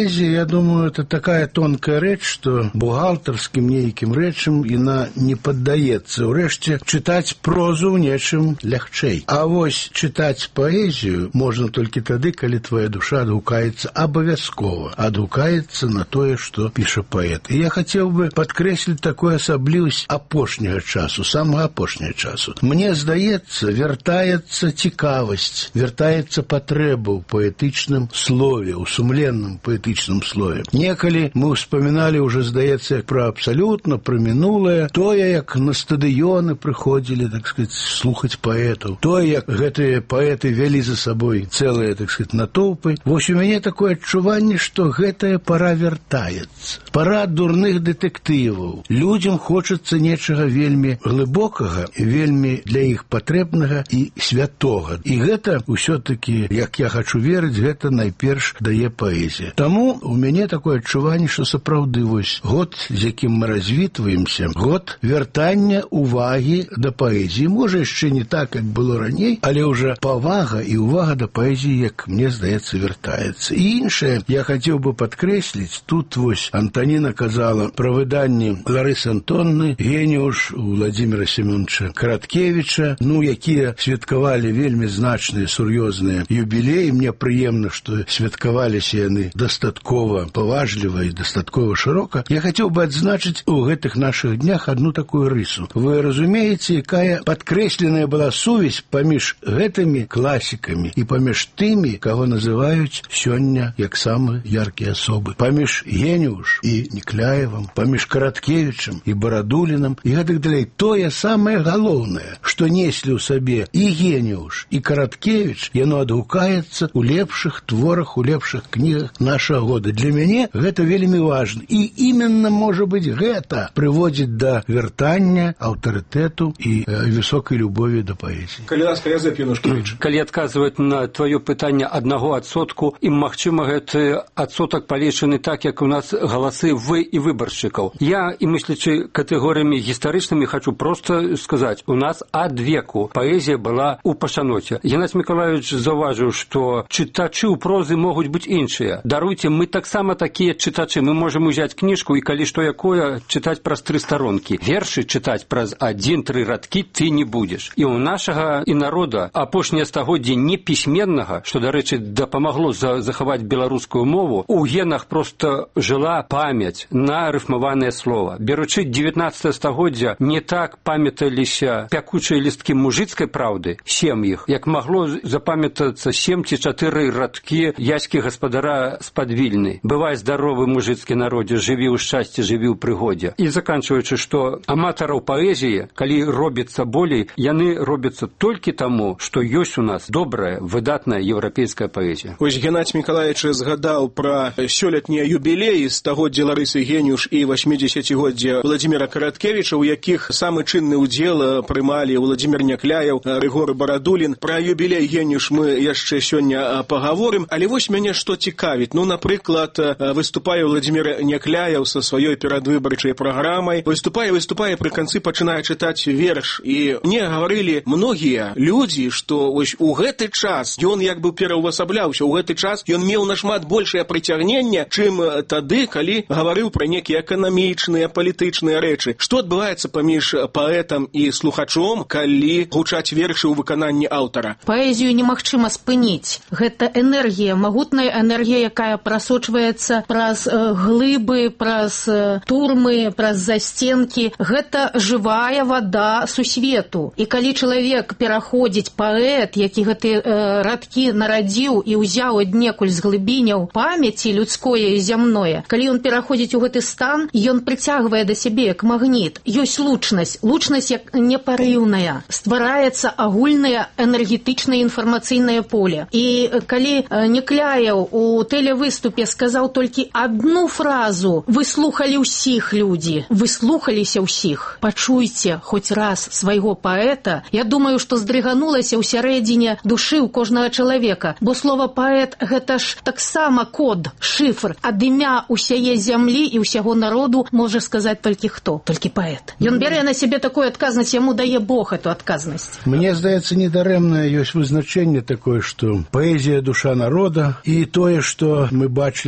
S5: думаю, это такая тонкая рэч, што бухгалтарскім нейкім рэчам яна не паддаецца. Урэшце, чытаць прозу ў нечым лягчэй. А вось чытаць паэзію можна толькі тады, калі твоя душа адгукаецца абавязкова, адгукаецца на тое, што піша паэт. І я хацеў бы падкрэсліць такую асаблівасць апошняга часу, самага апошняга часу. Мне здаецца, вяртаецца цікавасць, вяртаецца патрэба ў паэтычным слове, у сумленным паэтычным слове. Некалі мы ўспаміналі уже, здаецца, як пра абсалютна, пра мінулае, тое, як на стадыёны прыходзілі, так сказать, слухаць паэтаў, тое, як гэтыя паэты вялі за сабой цэлыя, так сказать, натоўпы. Вось у мяне такое адчуванне, што гэтая пара вяртаецца. Пара дурных дэтэктываў. Людзям хочацца нечага вельмі глыбокага, вельмі для іх патрэбнага і святога. І гэта ўсё-такі, як я хачу верыць, гэта найперш дае паэзія. Таму у мяне такое адчуванне, што сапраўды вось год, з якім мы развітваемся, год вяртання увагі да паэзіі. Можа, яшчэ не так, як было раней, але ўжо павага і увага да паэзіі, як мне здаецца, вяртаецца. І іншае, я хацеў бы падкрэсліць, тут вось Антаніна казала пра выданні Ларысы Антонны, геніуш Владзіміра Семёновича Караткевіча, ну, якія святкавалі вельмі значныя, сур'ёзныя юбілеі. Мне прыемна, што святкаваліся яны дастаткова паважліва і дастаткова шырока. Я хацеў бы адзначыць у гэтых нашых днях адну такую рысу. Вы разумееце, якая падкрэсленая была сувязь паміж гэтымі класікамі і паміж тымі, каго называюць сёння як самыя яркія асобы. Паміж Геніуш і Некляевым, паміж Караткевічам і Барадулінам і гэтак далей. Тое самае галоўнае, што неслі ў сабе і Геніуш, і Караткевіч, яно адгукаецца у лепшых творах, у лепшых кнігах нашага года. Для мяне гэта вельмі важна. І іменна, можа быць, гэта прыводзіць да вяртання аўтарытэту і э, высокай любові да паэзіі.
S16: Калі ласка, Язэп Янушкевіч.
S7: Калі адказваць на твоё пытанне аднаго адсотку, і, магчыма, гэты адсотак палічаны так, як у нас галасы вы і выбаршчыкаў. Я, і мыслячы катэгорыямі гістарычнымі, хачу проста сказаць, у нас ад веку паэзія была ў пашаноце. Геннадзь Мікалаевич заўважыў, што чытачы ў прозы могуць быць іншыя. Даруйце, мы таксама такія чытачы. Мы можам узяць кніжку і калі што якое чытаць праз тры старонкі. Вершы чытаць праз адзін-тры радкі ты не будзеш. І ў нашага і народа апошняе стагоддзе непісьменнага, што, дарэчы, дапамагло за захаваць беларускую мову, у генах проста жыла памяць на рыфмаванае слова. Беручы дзевятнаццатае стагоддзя, не так памяталіся пякучыя лісткі мужыцкай праўды, сем іх, як магло запамятацца сем ці чатыры радкі яські гаспадара з-пад Вільны. Бывай здаровы мужыцкі народзе, жыві ў шчасці, жыві ў прыгодзе. І заканчваючы, што аматараў паэзіі, калі робіцца болей, яны робяцца толькі таму, што ёсць у нас добрая, выдатная еўрапейская паэзія.
S16: Вось Геннадзь Мікалаевич згадаў пра сёлетнія юбілеі стагоддзя Ларысы Геніуш і васьмідзесяцігоддзя Владзіміра Караткевіча, у якіх самы чынны ўдзел прымалі Владзімір Някляеў, Рыгор Барадулін. Пра юбілей Геніуш мы яшчэ сёння пагаворым, але вось мяне што цікавіць. Ну, напрыклад, выступае Владзімір Някляеў са сваёй перадвыбарчай праграмай, выступае, выступае, пры канцы пачынае чытаць верш. І мне гаварылі многія людзі, што вось у гэты час ён як бы пераўвасабляўся, у гэты час ён меў нашмат большае прыцягненне, чым тады, калі гаварыў пра нейкія эканамічныя, палітычныя рэчы. Што адбываецца паміж паэтам і слухачом, калі гучаць вершы ў выкананні аўтара?
S6: Паэзію немагчыма спыніць. Гэта энергія, магутная энергія, якая прасочваецца праз э, глыбы, праз э, турмы, праз засценкі. Гэта жывая вада сусвету. І калі чалавек пераходзіць, паэт, які гэты э, радкі нарадзіў і ўзяў аднекуль з глыбіняў памяці людское і зямное, калі ён пераходзіць у гэты стан, ён прыцягвае да сябе як магніт. Ёсць лучнасць, лучнасць як непарыўная. Ствараецца агульнае энергетычнае інфармацыйнае поле. І калі Некляеў у тэлевыступе сказаў толькі адну фразу: «Вы слухалі ўсіх, людзі, вы слухаліся ўсіх, пачуйце хоць раз свайго паэта», я думаю, што здрыганулася ў сярэдзіне душы ў кожнага чалавека, бо слова паэт гэта ж таксама код, шыфр, ад імя ўсяе зямлі і ўсяго народу можа сказаць толькі хто? Толькі паэт. Ён бярэ на сябе такую адказнасць, яму дае Бог эту адказнасць.
S5: Мне здаецца, недарэмна ёсць вызначэнне такое, што паэзія душа народа, і тое, што мы бачылі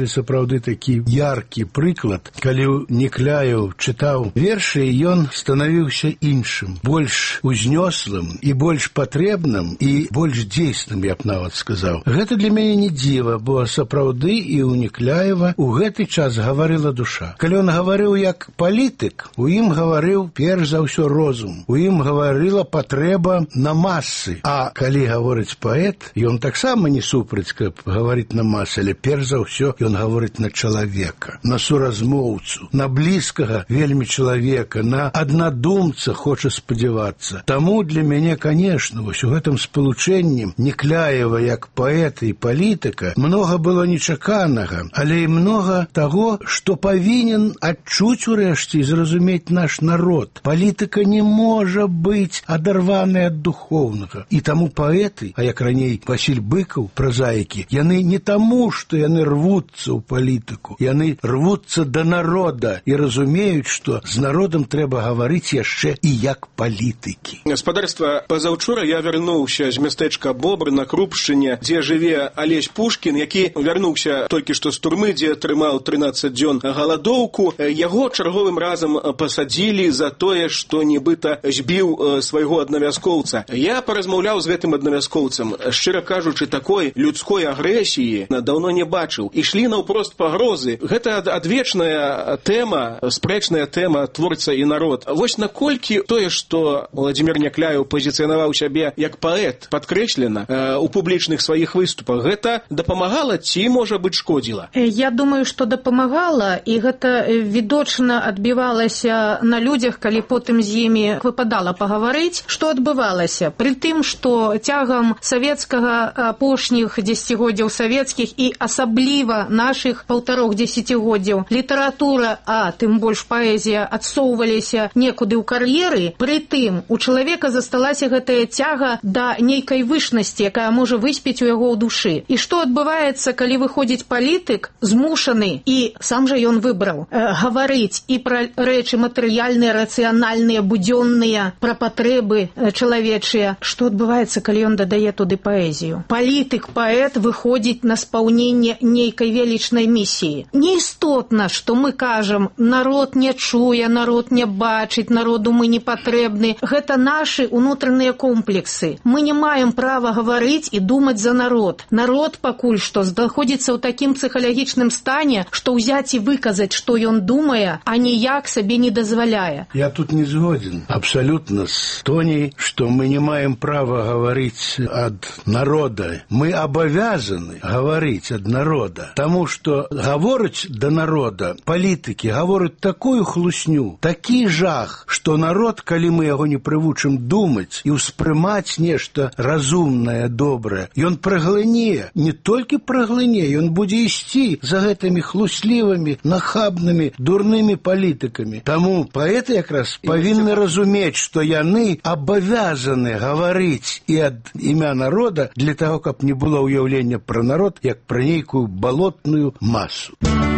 S5: сапраўды такі яркі прыклад. Калі Некляеў чытаў вершы, ён станавіўся іншым, больш узнёслым і больш патрэбным і больш дзейсным, я б нават сказаў. Гэта для мяне не дзіва, бо сапраўды і ў Некляева у гэты час гаварыла душа. Калі ён гаварыў як палітык, у ім гаварыў перш за ўсё розум, у ім гаварыла патрэба на масы. А калі гаворыць паэт, ён таксама не супраць, каб гаварыць на масы, але перш за ўсё ён гаворыць на чалавека, на суразмоўцу, на блізкага вельмі чалавека, на аднадумца хоча спадзявацца. Таму для мяне, канешне, вось у гэтым спалучэнні Некляева як паэта і палітыка многа было нечаканага, але і многа таго, што павінен адчуць урэшце і зразумець наш народ. Палітыка не можа быць адарваная ад духоўнага. І таму паэты, а як раней Васіль Быкаў, празаікі, яны не таму, што яны рвуцца ў палітыку, яны рвуцца да народа і разумеюць, што з народам трэба гаварыць яшчэ і як палітыкі.
S16: Гаспадарства, пазаўчора я вярнуўся з мястэчка Бобр на Крупшчыне, дзе жыве Алесь Пушкін, які вярнуўся толькі што з турмы, дзе атрымаў трынаццаць дзён галадоўку. Яго чарговым разам пасадзілі за тое, што нібыта збіў свайго аднавязкоўца. Я паразмаўляў з гэтым аднавязкоўцам. Шчыра кажучы, такой людской агрэсіі даўно не бачыў. Ішлі наўпрост пагрозы. Гэта адвечная тэма, спрэчная тэма творца і народ. Вось наколькі тое, што Владзімір Некляеў пазіцыянаваў сябе як паэт, падкрэслена у публічных сваіх выступах, гэта дапамагала ці, можа быць, шкодзіла?
S6: Я думаю, што дапамагала, і гэта відочна адбівалася на людзях, калі потым з імі выпадала пагаварыць. Што адбывалася? Пры тым, што цягам савецкага апошніх дзесяцігоддзяў савецкіх і асабліва нашых паўтарох дзесяцігоддзяў літаратура, а тым больш паэзія, адсоўваліся некуды ў кар'еры, пры тым у чалавека засталася гэтая цяга да нейкай вышнасці, якая можа выспець у яго ў душы. І што адбываецца, калі выходзіць палітык, змушаны, і сам жа ён выбраў, э, гаварыць і пра рэчы матэрыяльныя, рацыянальныя, будзённыя, пра патрэбы э, чалавечыя. Што адбываецца, калі ён дадае туды паэзію? Палітык-паэт выходзіць на спаўненне нейкай велічнай місіі. Неістотна, што мы кажам, народ не чуе, народ не бачыць, народу мы не патрэбны. Гэта нашы ўнутраныя комплексы. Мы не маем права гаварыць і думаць за народ. Народ пакуль што знаходзіцца ў такім псіхалагічным стане, што ўзяць і выказаць, што ён думае, а ніяк сабе не дазваляе.
S5: Я тут не згоден абсалютна з Тоней, што мы не маем права гаварыць ад народа. Мы абавязаны гаварыць ад народа. Таму што гаворыць да народа палітыкі гавораць такую хлусню, такі жах, што народ, калі мы яго не прывучым думаць і ўспрымаць нешта разумнае, добрае, ён праглыне, не толькі праглыне, ён будзе ісці за гэтымі хлуслівымі, нахабнымі, дурнымі палітыкамі. Таму паэты якраз павінны разумець, што яны абавязаны гаварыць і ад імя народа для таго, каб не было ўяўлення пра народ, як пра нейкую балотную масу.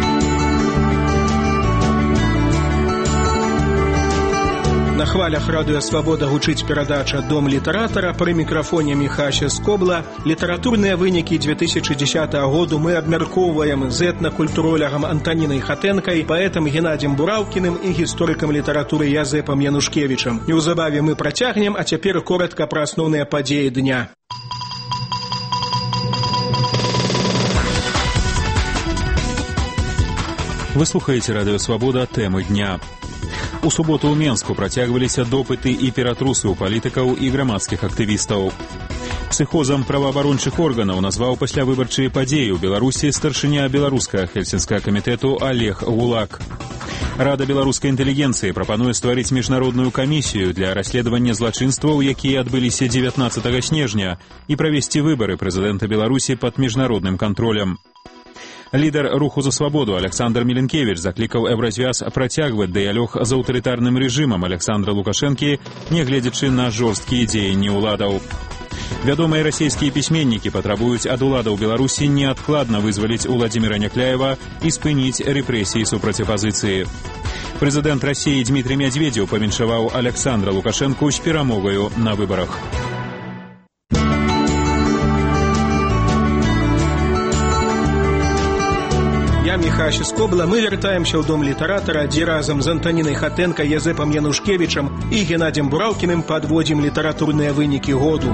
S16: На хвалях радыё «Свабода» гучыць перадача «Дом літаратара». Пры мікрафоне Міхася Скобла. Літаратурныя вынікі две тысячы дзесятага году мы абмяркоўваем з этнакультуролягам Антанінай Хатэнкай, паэтам Геннадзем Бураўкіным і гісторыкам літаратуры Язэпам Янушкевічам. Неўзабаве мы працягнем, а цяпер коратка пра асноўныя падзеі дня.
S3: Вы слухаеце радыё «Свабода», тэмы дня. У суботу ў Менску працягваліся допыты і ператрусы ў палітыкаў і грамадскіх актывістаў. Псіхозам праваабарончых органаў назваў паслявыбарчыя падзеі ў Беларусі старшыня беларускага хельсінскага камітэту Олег Гулак. Рада беларускай інтэлігенцыі прапануе стварыць міжнародную камісію для расследавання злачынстваў, якія адбыліся дзевятнаццатага снежня, і правесці выбары прэзідэнта Беларусі пад міжнародным кантролем. Лідар руху за свабоду Александр Міленкевіч заклікаў Еўразвяз працягваць дыялог з аўтарытарным рэжымам Александра Лукашэнкі, нягледзячы на жорсткія дзеянні ўладаў. Вядомыя расійскія пісьменнікі патрабуюць ад уладаў Беларусі неадкладна вызваліць Владзіміра Некляева і спыніць рэпрэсіі супраць апазіцыі. Прэзідэнт Расіі Дмітрый Мядзведзеў павіншаваў Александра Лукашэнку з перамогаю на выбарах.
S16: Я Михася Скобла. Мы вяртаемся ў дом літаратара, дзе разам з Антанінай Хатэнка, Язэпам Янушкевічам і Геннадзем Бураўкіным падводзім літаратурныя вынікі году.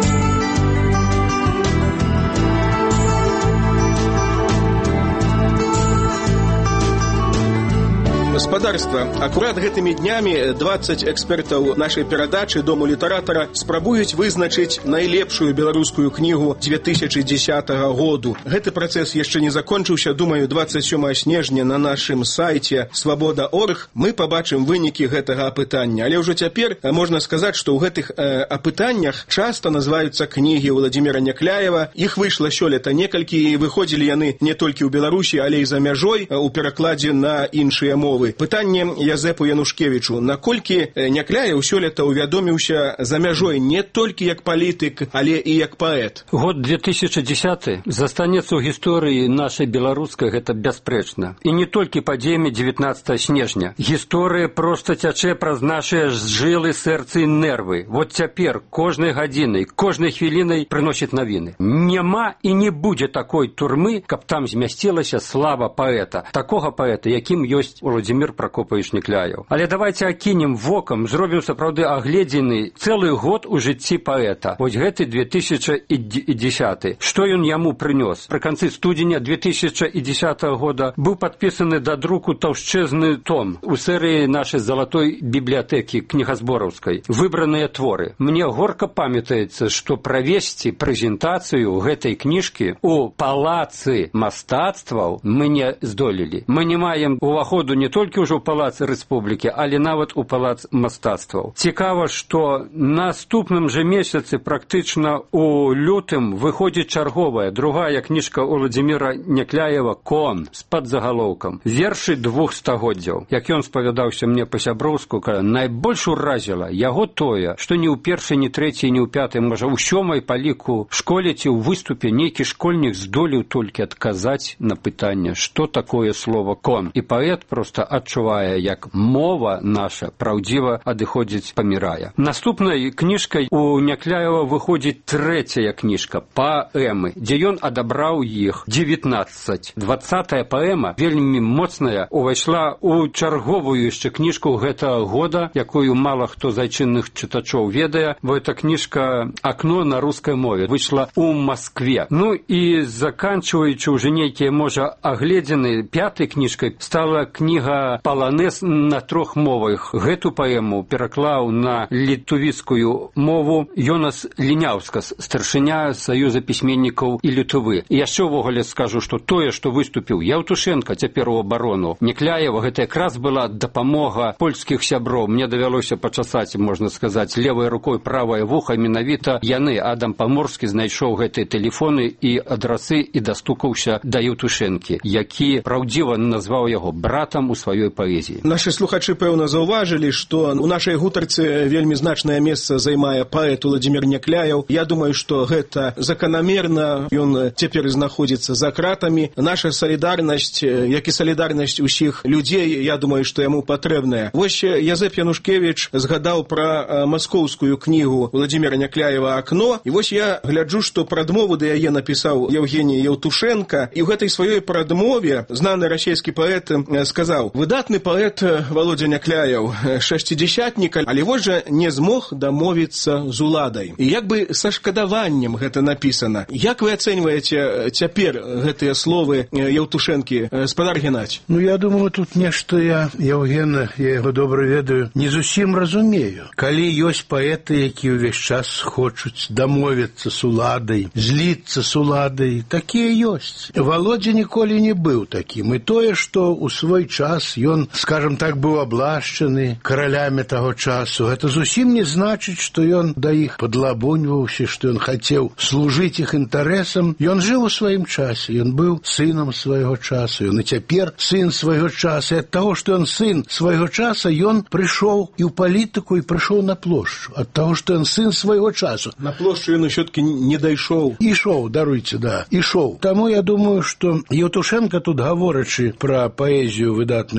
S16: Гаспадарства, акурат гэтымі днямі дваццаць экспертаў нашай перадачы Дому літаратара спрабуюць вызначыць найлепшую беларускую кнігу две тысячи дзесятага году. Гэты працэс яшчэ не закончыўся, думаю, двадцать сёмага снежня на нашым сайце свабода точка орг мы пабачым вынікі гэтага апытання. Але ўжо цяпер можна сказаць, што ў гэтых э, апытаннях часта называюцца кнігі Владзіміра Някляева. Іх выйшла сёлета некалькі, і выходзілі яны не толькі ў Беларусі, але і за мяжой у перакладзе на іншыя мовы. Пытанне Язэпу Янушкевічу. Наколькі Някляев сёлета увядоміўся за мяжой не толькі як палітык, але і як паэт?
S7: Год две тысячи десятый застанецца ў гісторыі нашай беларускай, гэта бясспрэчна. І не толькі падзеямі дзевятнадцатага снежня. Гісторыя проста цячэ праз нашыя жылы, сэрцы і нервы. Вот цяпер кожнай гадзінай, кожнай хвілінай прыносіць навіны. Няма і не будзе такой турмы, каб там змясцілася слава паэта. Такога паэта, якім ёсць Владзімір Прокопавіч Някляев. Але давайте акінем вокам, зробім сапраўды агледзены цэлы год у жыцці паэта. Вось гэты две тысячи десятый. Што ён яму прынёс? Пры канцы студзеня две тысячи десятого года быў падпісаны да друку таўшчэзны том у серыі нашай залатой бібліятэкі кнігазбораўскай. Выбраныя творы. Мне горка памятаецца, што правесці прэзентацыю гэтай кніжкі у палацы мастацтваў мы не здолелі. Мы не маем уваходу не толькі ўжо ў палац рэспублікі, але нават у палац мастацтваў. Цікава, што наступным жа месяцы, практычна у лютым, выходзіць чарговая, другая кніжка Владзіміра Някляева «Кон» з падзагалоўкам. Вершы двух стагоддзяў. Як ён спавядаўся мне па-сяброўску, найбольш уразіла яго тое, што ні ў першай, ні трэцяй, ні ў пятай, можа, у сёмай па ліку школе ці ў выступе нейкі школьнік здолеў толькі адказаць на пытанне, што такое слово «кон». І паэт просто адчувае, як мова наша праўдзіва адыходзіць, памірае. Наступнай кніжкай у Някляева выходзіць трэцяя кніжка «Паэмы», дзе ён адабраў іх дзевятнаццаць. двадцатая паэма, вельмі моцная, увайшла у чарговую яшчэ кніжку гэтага года, якую мала хто з айчынных чытачоў ведае, бо эта кніжка «Акно» на рускай мове выйшла у Маскве. Ну і заканчваючы ўжо нейкія, можа, агледзены пятай кніжкай стала кніга «Паланез» на трох мовах. Гэту паэму пераклаў на літувіцкую мову Йонас Ліняўскас, старшыня Саюза пісьменнікаў і Літвы. І яшчэ ўвогуле скажу, што тое, што выступіў Яўтушенка цяпер у абарону Някляева, гэта якраз была дапамога польскіх сяброў. Мне давялося пачасаць, можна сказаць, левай рукой правае вуха. Менавіта яны, Адам Паморскі, знайшоў гэтыя тэлефоны і адрасы і дастукаўся да Яўтушэнкі, які праўдзіва назваў яго братам у сваёй паэзіі.
S16: Нашы слухачы, пэўна, заўважылі, што у нашай гутарцы вельмі значнае месца займае паэт Владзімір Някляев. Я думаю, што гэта заканамерна. Ён цяпер знаходзіцца за кратамі. Наша салідарнасць, як і салідарнасць усіх людзей, я думаю, што яму патрэбная. Вось Язэп Янушкевіч згадаў пра маскоўскую кнігу Владзіміра Някляева «Акно». І вось я гляджу, што прадмову да яе напісаў Евгений Яўтушенка. І ў гэтай сваёй прадмове знаны расійскі паэт сказаў: «Выдатны паэт Володя Някляев, шасцідзясятнік, але вось жа не змог дамовіцца з уладай». І як бы са шкадаваннем гэта напісана. Як вы ацэньваеце цяпер гэтыя словы Яўтушэнкі, спадар Геннадзь?
S5: Ну, я думаю, тут нешта я, Евгена, я яго добра ведаю, не зусім разумею. Калі ёсць паэты, які ўвесь час хочуць дамовіцца з уладай, зліцца з уладай, такія ёсць. Володя ніколі не быў такім. І тое, што ў свой час ён, скажем так, быў аблашчаны каралямі таго часу, гэта зусім не значыць, што ён да іх падлабуньваўся, што ён хацеў служыць іх інтарэсам. Ён жыў у сваім часе, ён быў сынам свайго часу, ён і цяпер сын свайго часу. І ад таго, што ён сын свайго часа, ён прыйшоў і ў палітыку, і прыйшоў на плошчу. Ад таго, што ён сын свайго часу.
S16: На плошчу ён усё-таки не дайшоў.
S5: Ішоў, даруйце, да, ішоў. Таму я думаю, што Яўтушенка тут, гаворачы пра паэзію выдатную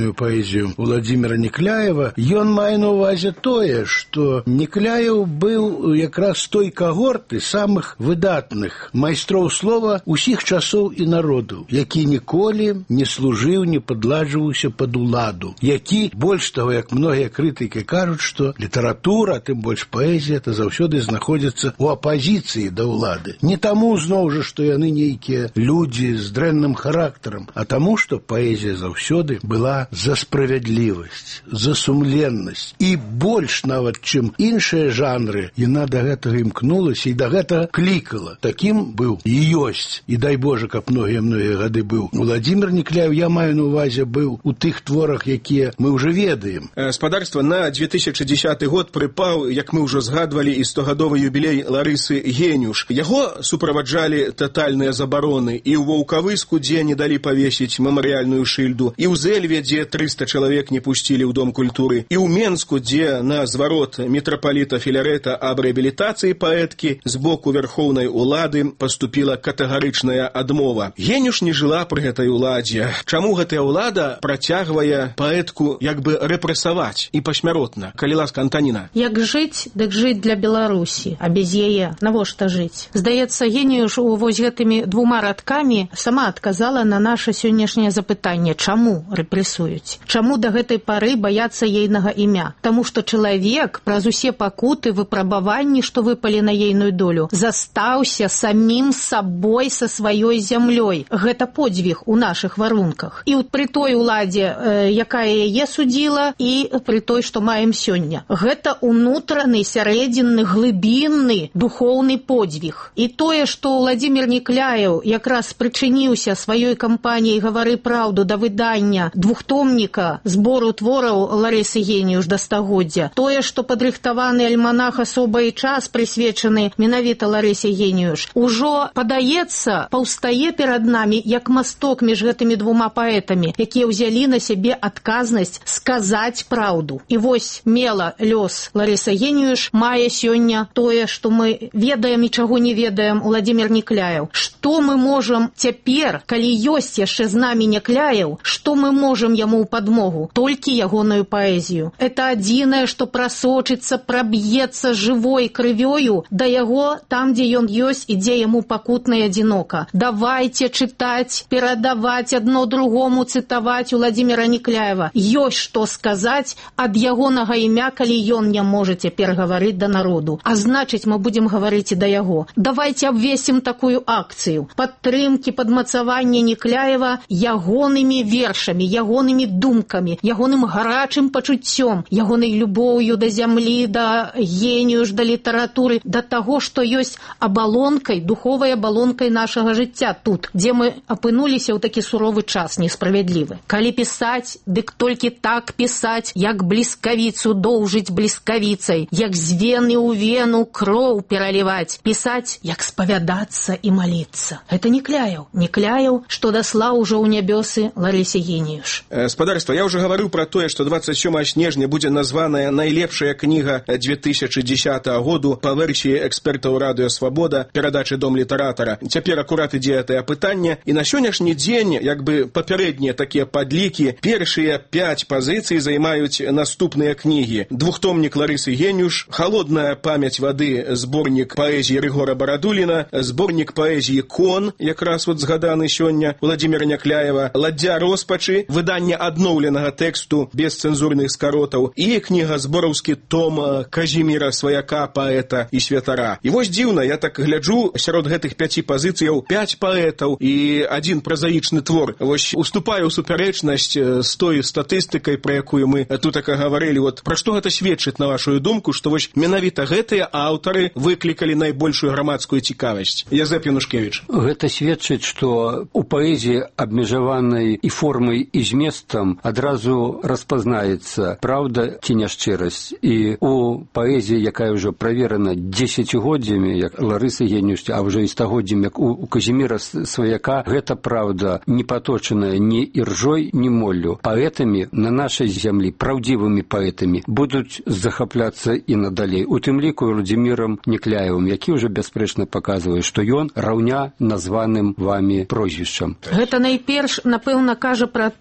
S5: выдатную паэзію Владимира Некляева, ён мае на ўвазе тое, што Некляев быў якраз той когорты самых выдатных майстроў слова усіх часоў і народаў, які ніколі не служыў, не падладжваўся пад уладу, які, больш таго, як многія крытыкі кажуць, што літаратура, тым больш паэзія, это заўсёды знаходзіцца ў апазіцыі да ўлады. Не таму, зноў жа, што яны нейкія людзі з дрэнным характарам, а таму, што паэзія заўсёды была за справядлівасць, за сумленнасць. І больш нават, чым іншыя жанры, яна да гэтага імкнулася і да гэтага клікала. Такім быў і ёсць, і дай Божа, каб многія-многія гады быў Владимир Некляев, я маю на ўвазе, быў у тых творах, якія мы ўжо ведаем.
S16: Спадарства, на две тысячи десятый год прыпаў, як мы ўжо згадвалі, і стогадовы юбілей Ларысы Генюш. Яго суправаджалі татальныя забароны і ў Ваўкавыску, дзе не далі павесіць мемарыяльную шыльду, і ў Зэльве, дзе трыста чалавек не пусцілі ў Дом культуры, і ў Менску, дзе на зварот мітрапаліта Філарэта аб рэабілітацыі паэткі з боку вярхоўнай улады паступіла катэгарычная адмова. Генюш не жыла пры гэтай уладзе. Чаму гэтая ўлада працягвае паэтку як бы рэпрэсаваць і пасмяротна? Калі ласка, Антаніна.
S6: Як жыць, дык жыць для Беларусі, а без яе навошта жыць? Здаецца, Генюш вось гэтымі двума радкамі сама адказала на наша сённяшняе запытанне, чаму рэпрэсуюць? Чаму да гэтай пары баяцца ейнага імя? Таму што чалавек праз усе пакуты, выпрабаванні, што выпалі на ейную долю, застаўся самім сабой са сваёй зямлёй. Гэта подзвіг у нашых варунках. І пры той уладзе, э, якая яе судзіла, і пры той, што маем сёння. Гэта унутраны, сярэдзінны, глыбінны, духоўны подзвіг. І тое, што Владимир Некляев якраз прычыніўся сваёй кампаніяй «Гавары праўду» да выдання двухтомніка збору твораў Ларысы Генюш да стагоддзя, тое, што падрыхтаваны альманах «Асоба і час», прысвечаны менавіта Ларысе Генюш, ужо падаецца, паўстае перад намі як масток між гэтымі двума паэтамі, якія ўзялі на сябе адказнасць сказаць праўду. І вось мела лёс Ларыса Генюш мае сёння тое, што мы ведаем і чаго не ведаем Владимир Некляев. Што мы можам цяпер, калі ёсць яшчэ з намі Некляев, што мы можам яму ў падмогу? Толькі ягоную паэзію. Это адзінае, што прасочыцца, праб'ецца жывой крывёю да яго там, дзе ён ёсць і дзе яму пакутна і адзінока. Давайце чытаць, перадаваць адно другому, цытаваць Владимира Некляева. Ёсць што сказаць ад ягонага імя, калі ён не можа цяпер гаварыць да народу. А значыць, мы будзем гаварыць і да яго. Давайце абвесім такую акцыю падтрымкі, падмацавання Некляева ягонымі вершамі, ягонымі думкамі, ягоным гарачым пачуццём, ягонай любоўю да зямлі, да Генюш, да літаратуры, да таго, што ёсць абалонкай, духовай абалонкай нашага жыцця тут, дзе мы апынуліся ў такі суровы час несправядлівы. Калі пісаць, дык толькі так пісаць, як бліскавіцу доўжыць бліскавіцай, як з вены ў вену кроў пераліваць, пісаць, як спавядацца і маліцца. Это Некляев. Некляев, што даслаў ужо ў нябёсы Ларысе Генюш.
S16: Спадарства, я ўжо гаварыў пра тое, што двадцать сёмага снежня будзе названая найлепшая кніга две тысячи десятого году па версіі экспертаў радыё «Свабода», перадачы «Дом літаратара». Цяпер акурат ідзе гэтае пытанне, і на сённяшні дзень, як бы папярэднія такія падлікі, першыя пяць пазіцый займаюць наступныя кнігі. Двухтомнік Ларысы Генюш, «Холодная памяць вады», зборнік паэзіі Рыгора Барадуліна, зборнік паэзіі «Кон», якраз вот згаданы сёння Владимира Некляева, «Ладдзя роспачы», выданне адноўленага тэксту без цэнзурных скаротаў, і кніга збораўскі том Казіміра Сваяка, паэта і святара. І вось дзіўна, я так гляджу, сярод гэтых пяці пазіцыяў пяць паэтаў і адзін празаічны твор. Вось уступаю ў супярэчнасць з той статыстыкай, пра якую мы тут так гаварылі. Вот пра што гэта сведчыць, на вашу думку, што вось менавіта гэтыя аўтары выклікалі найбольшую грамадскую цікавасць? Язэп Янушкевіч.
S7: Гэта сведчыць, што у паэзіі абмежаванай і формай, і зместам адразу распазнаецца праўда ці няшчырасць. І у паэзіі, якая ўжо праверана дзесяцігоддзямі, як Ларысы Генюш, а ўжо і стагоддзямі, як у, у Казіміра Сваяка, гэта праўда не паточаная ні іржой, ні моллю. Паэтамі на нашай зямлі, праўдзівымі паэтамі, будуць захапляцца і надалей. У тым ліку Владимиром Некляевым, які ўжо бясспрэчна паказвае, што ён раўня названым вамі прозвішчам.
S6: Гэта найперш, напэўна, кажа пра тое,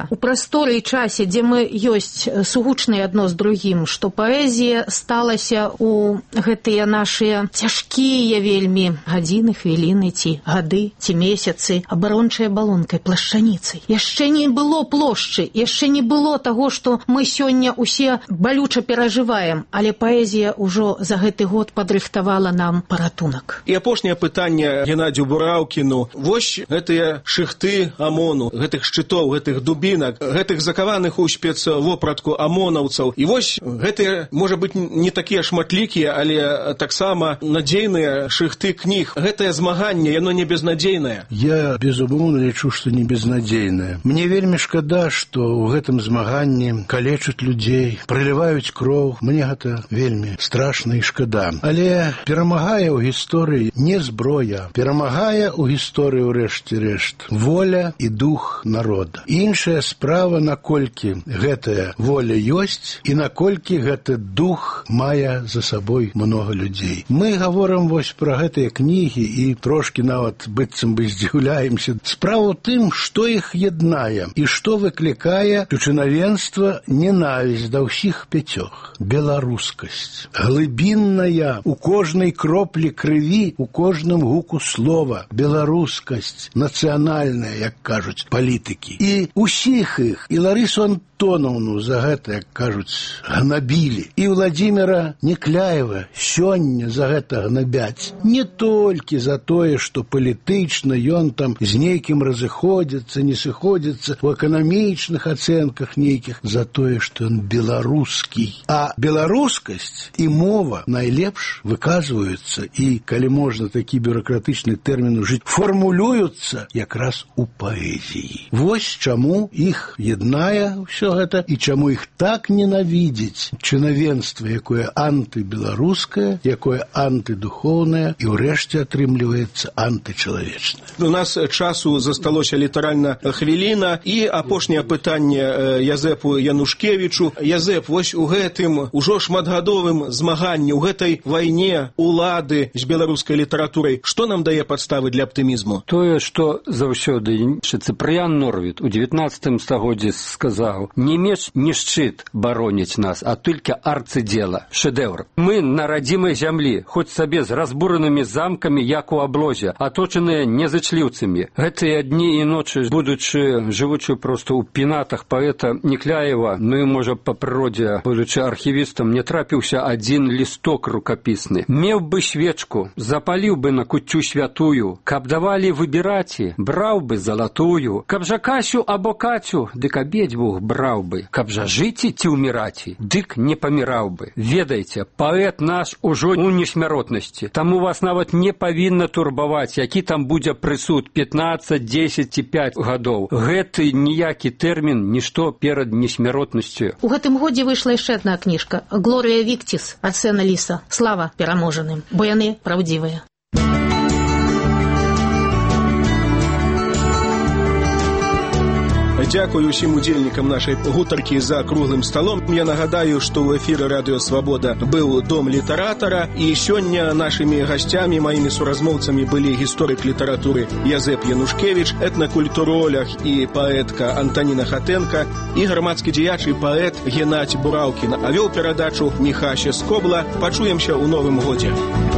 S6: у прасторы і часе, дзе мы ёсць сугучныя адно з другім, што паэзія сталася у гэтыя нашыя цяжкія вельмі гадзіны, хвіліны ці гады, ці месяцы абарончай абалонкай, плашчаніцай. Яшчэ не было плошчы, яшчэ не было таго, што мы сёння усе балюча перажываем, але паэзія ўжо за гэты год падрыхтавала нам паратунак.
S16: І апошняе пытанне Геннадзю Бураўкіну. Вось гэтыя шыхты АМОНу, гэтых шчытоў, гэтых дубінак, гэтых закаваных у спецвопратку амонаўцаў. І вось гэтыя, можа быць, не такія шматлікія, але таксама надзейныя шыхты кніг. Гэтае змаганне, яно не безнадзейнае.
S5: Я, безумоўна, лічу, што не безнадзейнае. Мне вельмі шкада, што ў гэтым змаганні калечаць людзей, прыліваюць кроў. Мне гэта вельмі страшна і шкада. Але перамагае ў гісторыі не зброя. Перамагае ў гісторыі, ўрэшце рэшт, воля і дух народа. Іншая справа, наколькі гэтая воля ёсць і наколькі гэты дух мае за сабой многа людзей. Мы гаворым вось пра гэтыя кнігі і трошкі нават быццам бы здзіўляемся. Справа ў тым, што іх яднае і што выклікае у чынавенства ненавісць да ўсіх пяцёх. Беларускасць. Глыбінная у кожнай кроплі крыві, у кожным гуку слова. Беларускасць. Нацыянальная, як кажуць палітыкі. І усіх іх, і Ларысу Антоновну за гэта, як кажуць, гнабілі. І Владимира Некляева сёння за гэта гнабяць. Не толькі за тое, што палітычна ён там з нейкім разыходзіцца, не сыходзіцца у эканамічных ацэнках нейкіх, за тое, што ён беларускі. А беларускасць і мова найлепш выказваюцца і, калі можна такі бюракратычны тэрмін ужыць, формулююцца якраз у паэзіі. Вось чаму іх яднае ўсё гэта і чаму іх так ненавідзіць чынавенства, якое антыбеларускае, якое антыдухоўнае і ўрэшце атрымліваецца антычалавечнае.
S16: У нас часу засталося літаральна хвіліна і апошняе пытанне Язэпу Янушкевічу. Язэп, вось у гэтым ужо шматгадовым змаганні, у гэтай вайне улады з беларускай літаратурай, што нам дае падставы для аптымізму?
S7: Тое, што заўсёды Цыпрыян Норвід у дзевятнаццатым стагоддзі сказаў: не меч, не шчыт бароніць нас, а толькі арцыдзела, шэдэўр. Мы на радзімай зямлі, хоць сабе з разбуранымі замкамі, як у аблозе, аточаныя незычліўцамі. Гэтыя дні і ночы, будучы, жывучы проста ў пенатах паэта Некляева, ну і, можа, па прыродзе, будучы архівістам, не трапіўся адзін лісток рукапісны. Меў бы свечку, запаліў бы на куццю святую, каб давалі выбіраці, браў бы залатую, каб жа Касю або Кацю, дык абедзвюх браў бы, каб жа жыці ці ўміраці, дык не паміраў бы. Ведаеце, паэт наш ужо у несмяротнасці, таму вас нават не павінна турбаваць, які там будзе прысуд пятнаццаць, дзесяць ці пяць гадоў. Гэты ніякі тэрмін нішто перад несмяротнасцю.
S6: У гэтым годзе выйшла яшчэ адна кніжка «Глорія Віктіс» ад Сэна Ліса. Слава пераможаным, бо яны праўдзівыя.
S16: Дзякую усім удзельнікам нашай гутаркі за круглым сталом. Я нагадаю, што ў эфіры Радыё Свабода быў Дом літаратара, і сёння нашымі гасцямі, маімі суразмоўцамі былі гісторык літаратуры Язэп Янушкевіч, этнакультуролог і паэтка Антаніна Хатэнка і грамадскі дзеяч і паэт Геннадзь Бураўкін. А вёў перадачу Міхася Скобла. Пачуемся ў новым годзе.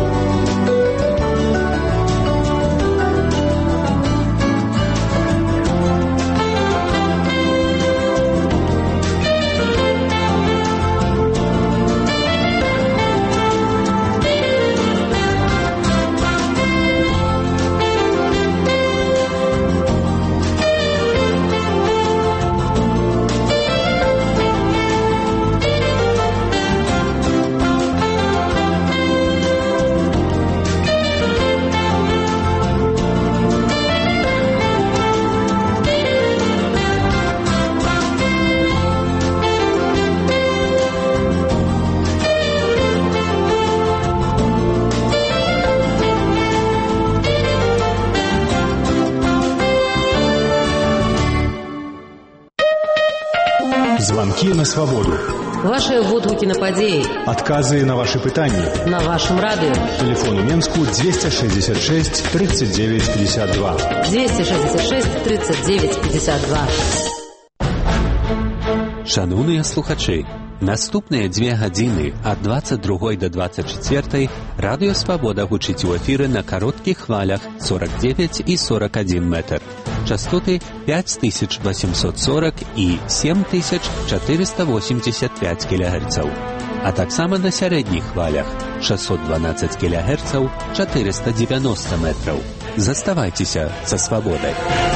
S2: Звонки на свободу.
S1: Ваши водгуки на падеи.
S2: Отказы на ваши пытания.
S1: На вашем радио.
S2: Телефон у Менску двести шестьдесят шесть тридцать девять пятьдесят два.
S1: двести шестьдесят шесть тридцать девять пятьдесят два.
S20: Шановныя слухачы, наступныя дзве гадзіны ад дваццаць другой да дваццаць чацвёртай радыё Свабода гучыць у эфіры на кароткіх хвалях сорок девять і сорок один метр. Частоты пять тысяч восемьсот сорок і семь тысяч четыреста восемьдесят пять килогерцаў. А таксама на сярэдніх хвалях шестьсот двенадцать килогерцаў, четыреста девяносто метраў. Заставайцеся са Свабодай.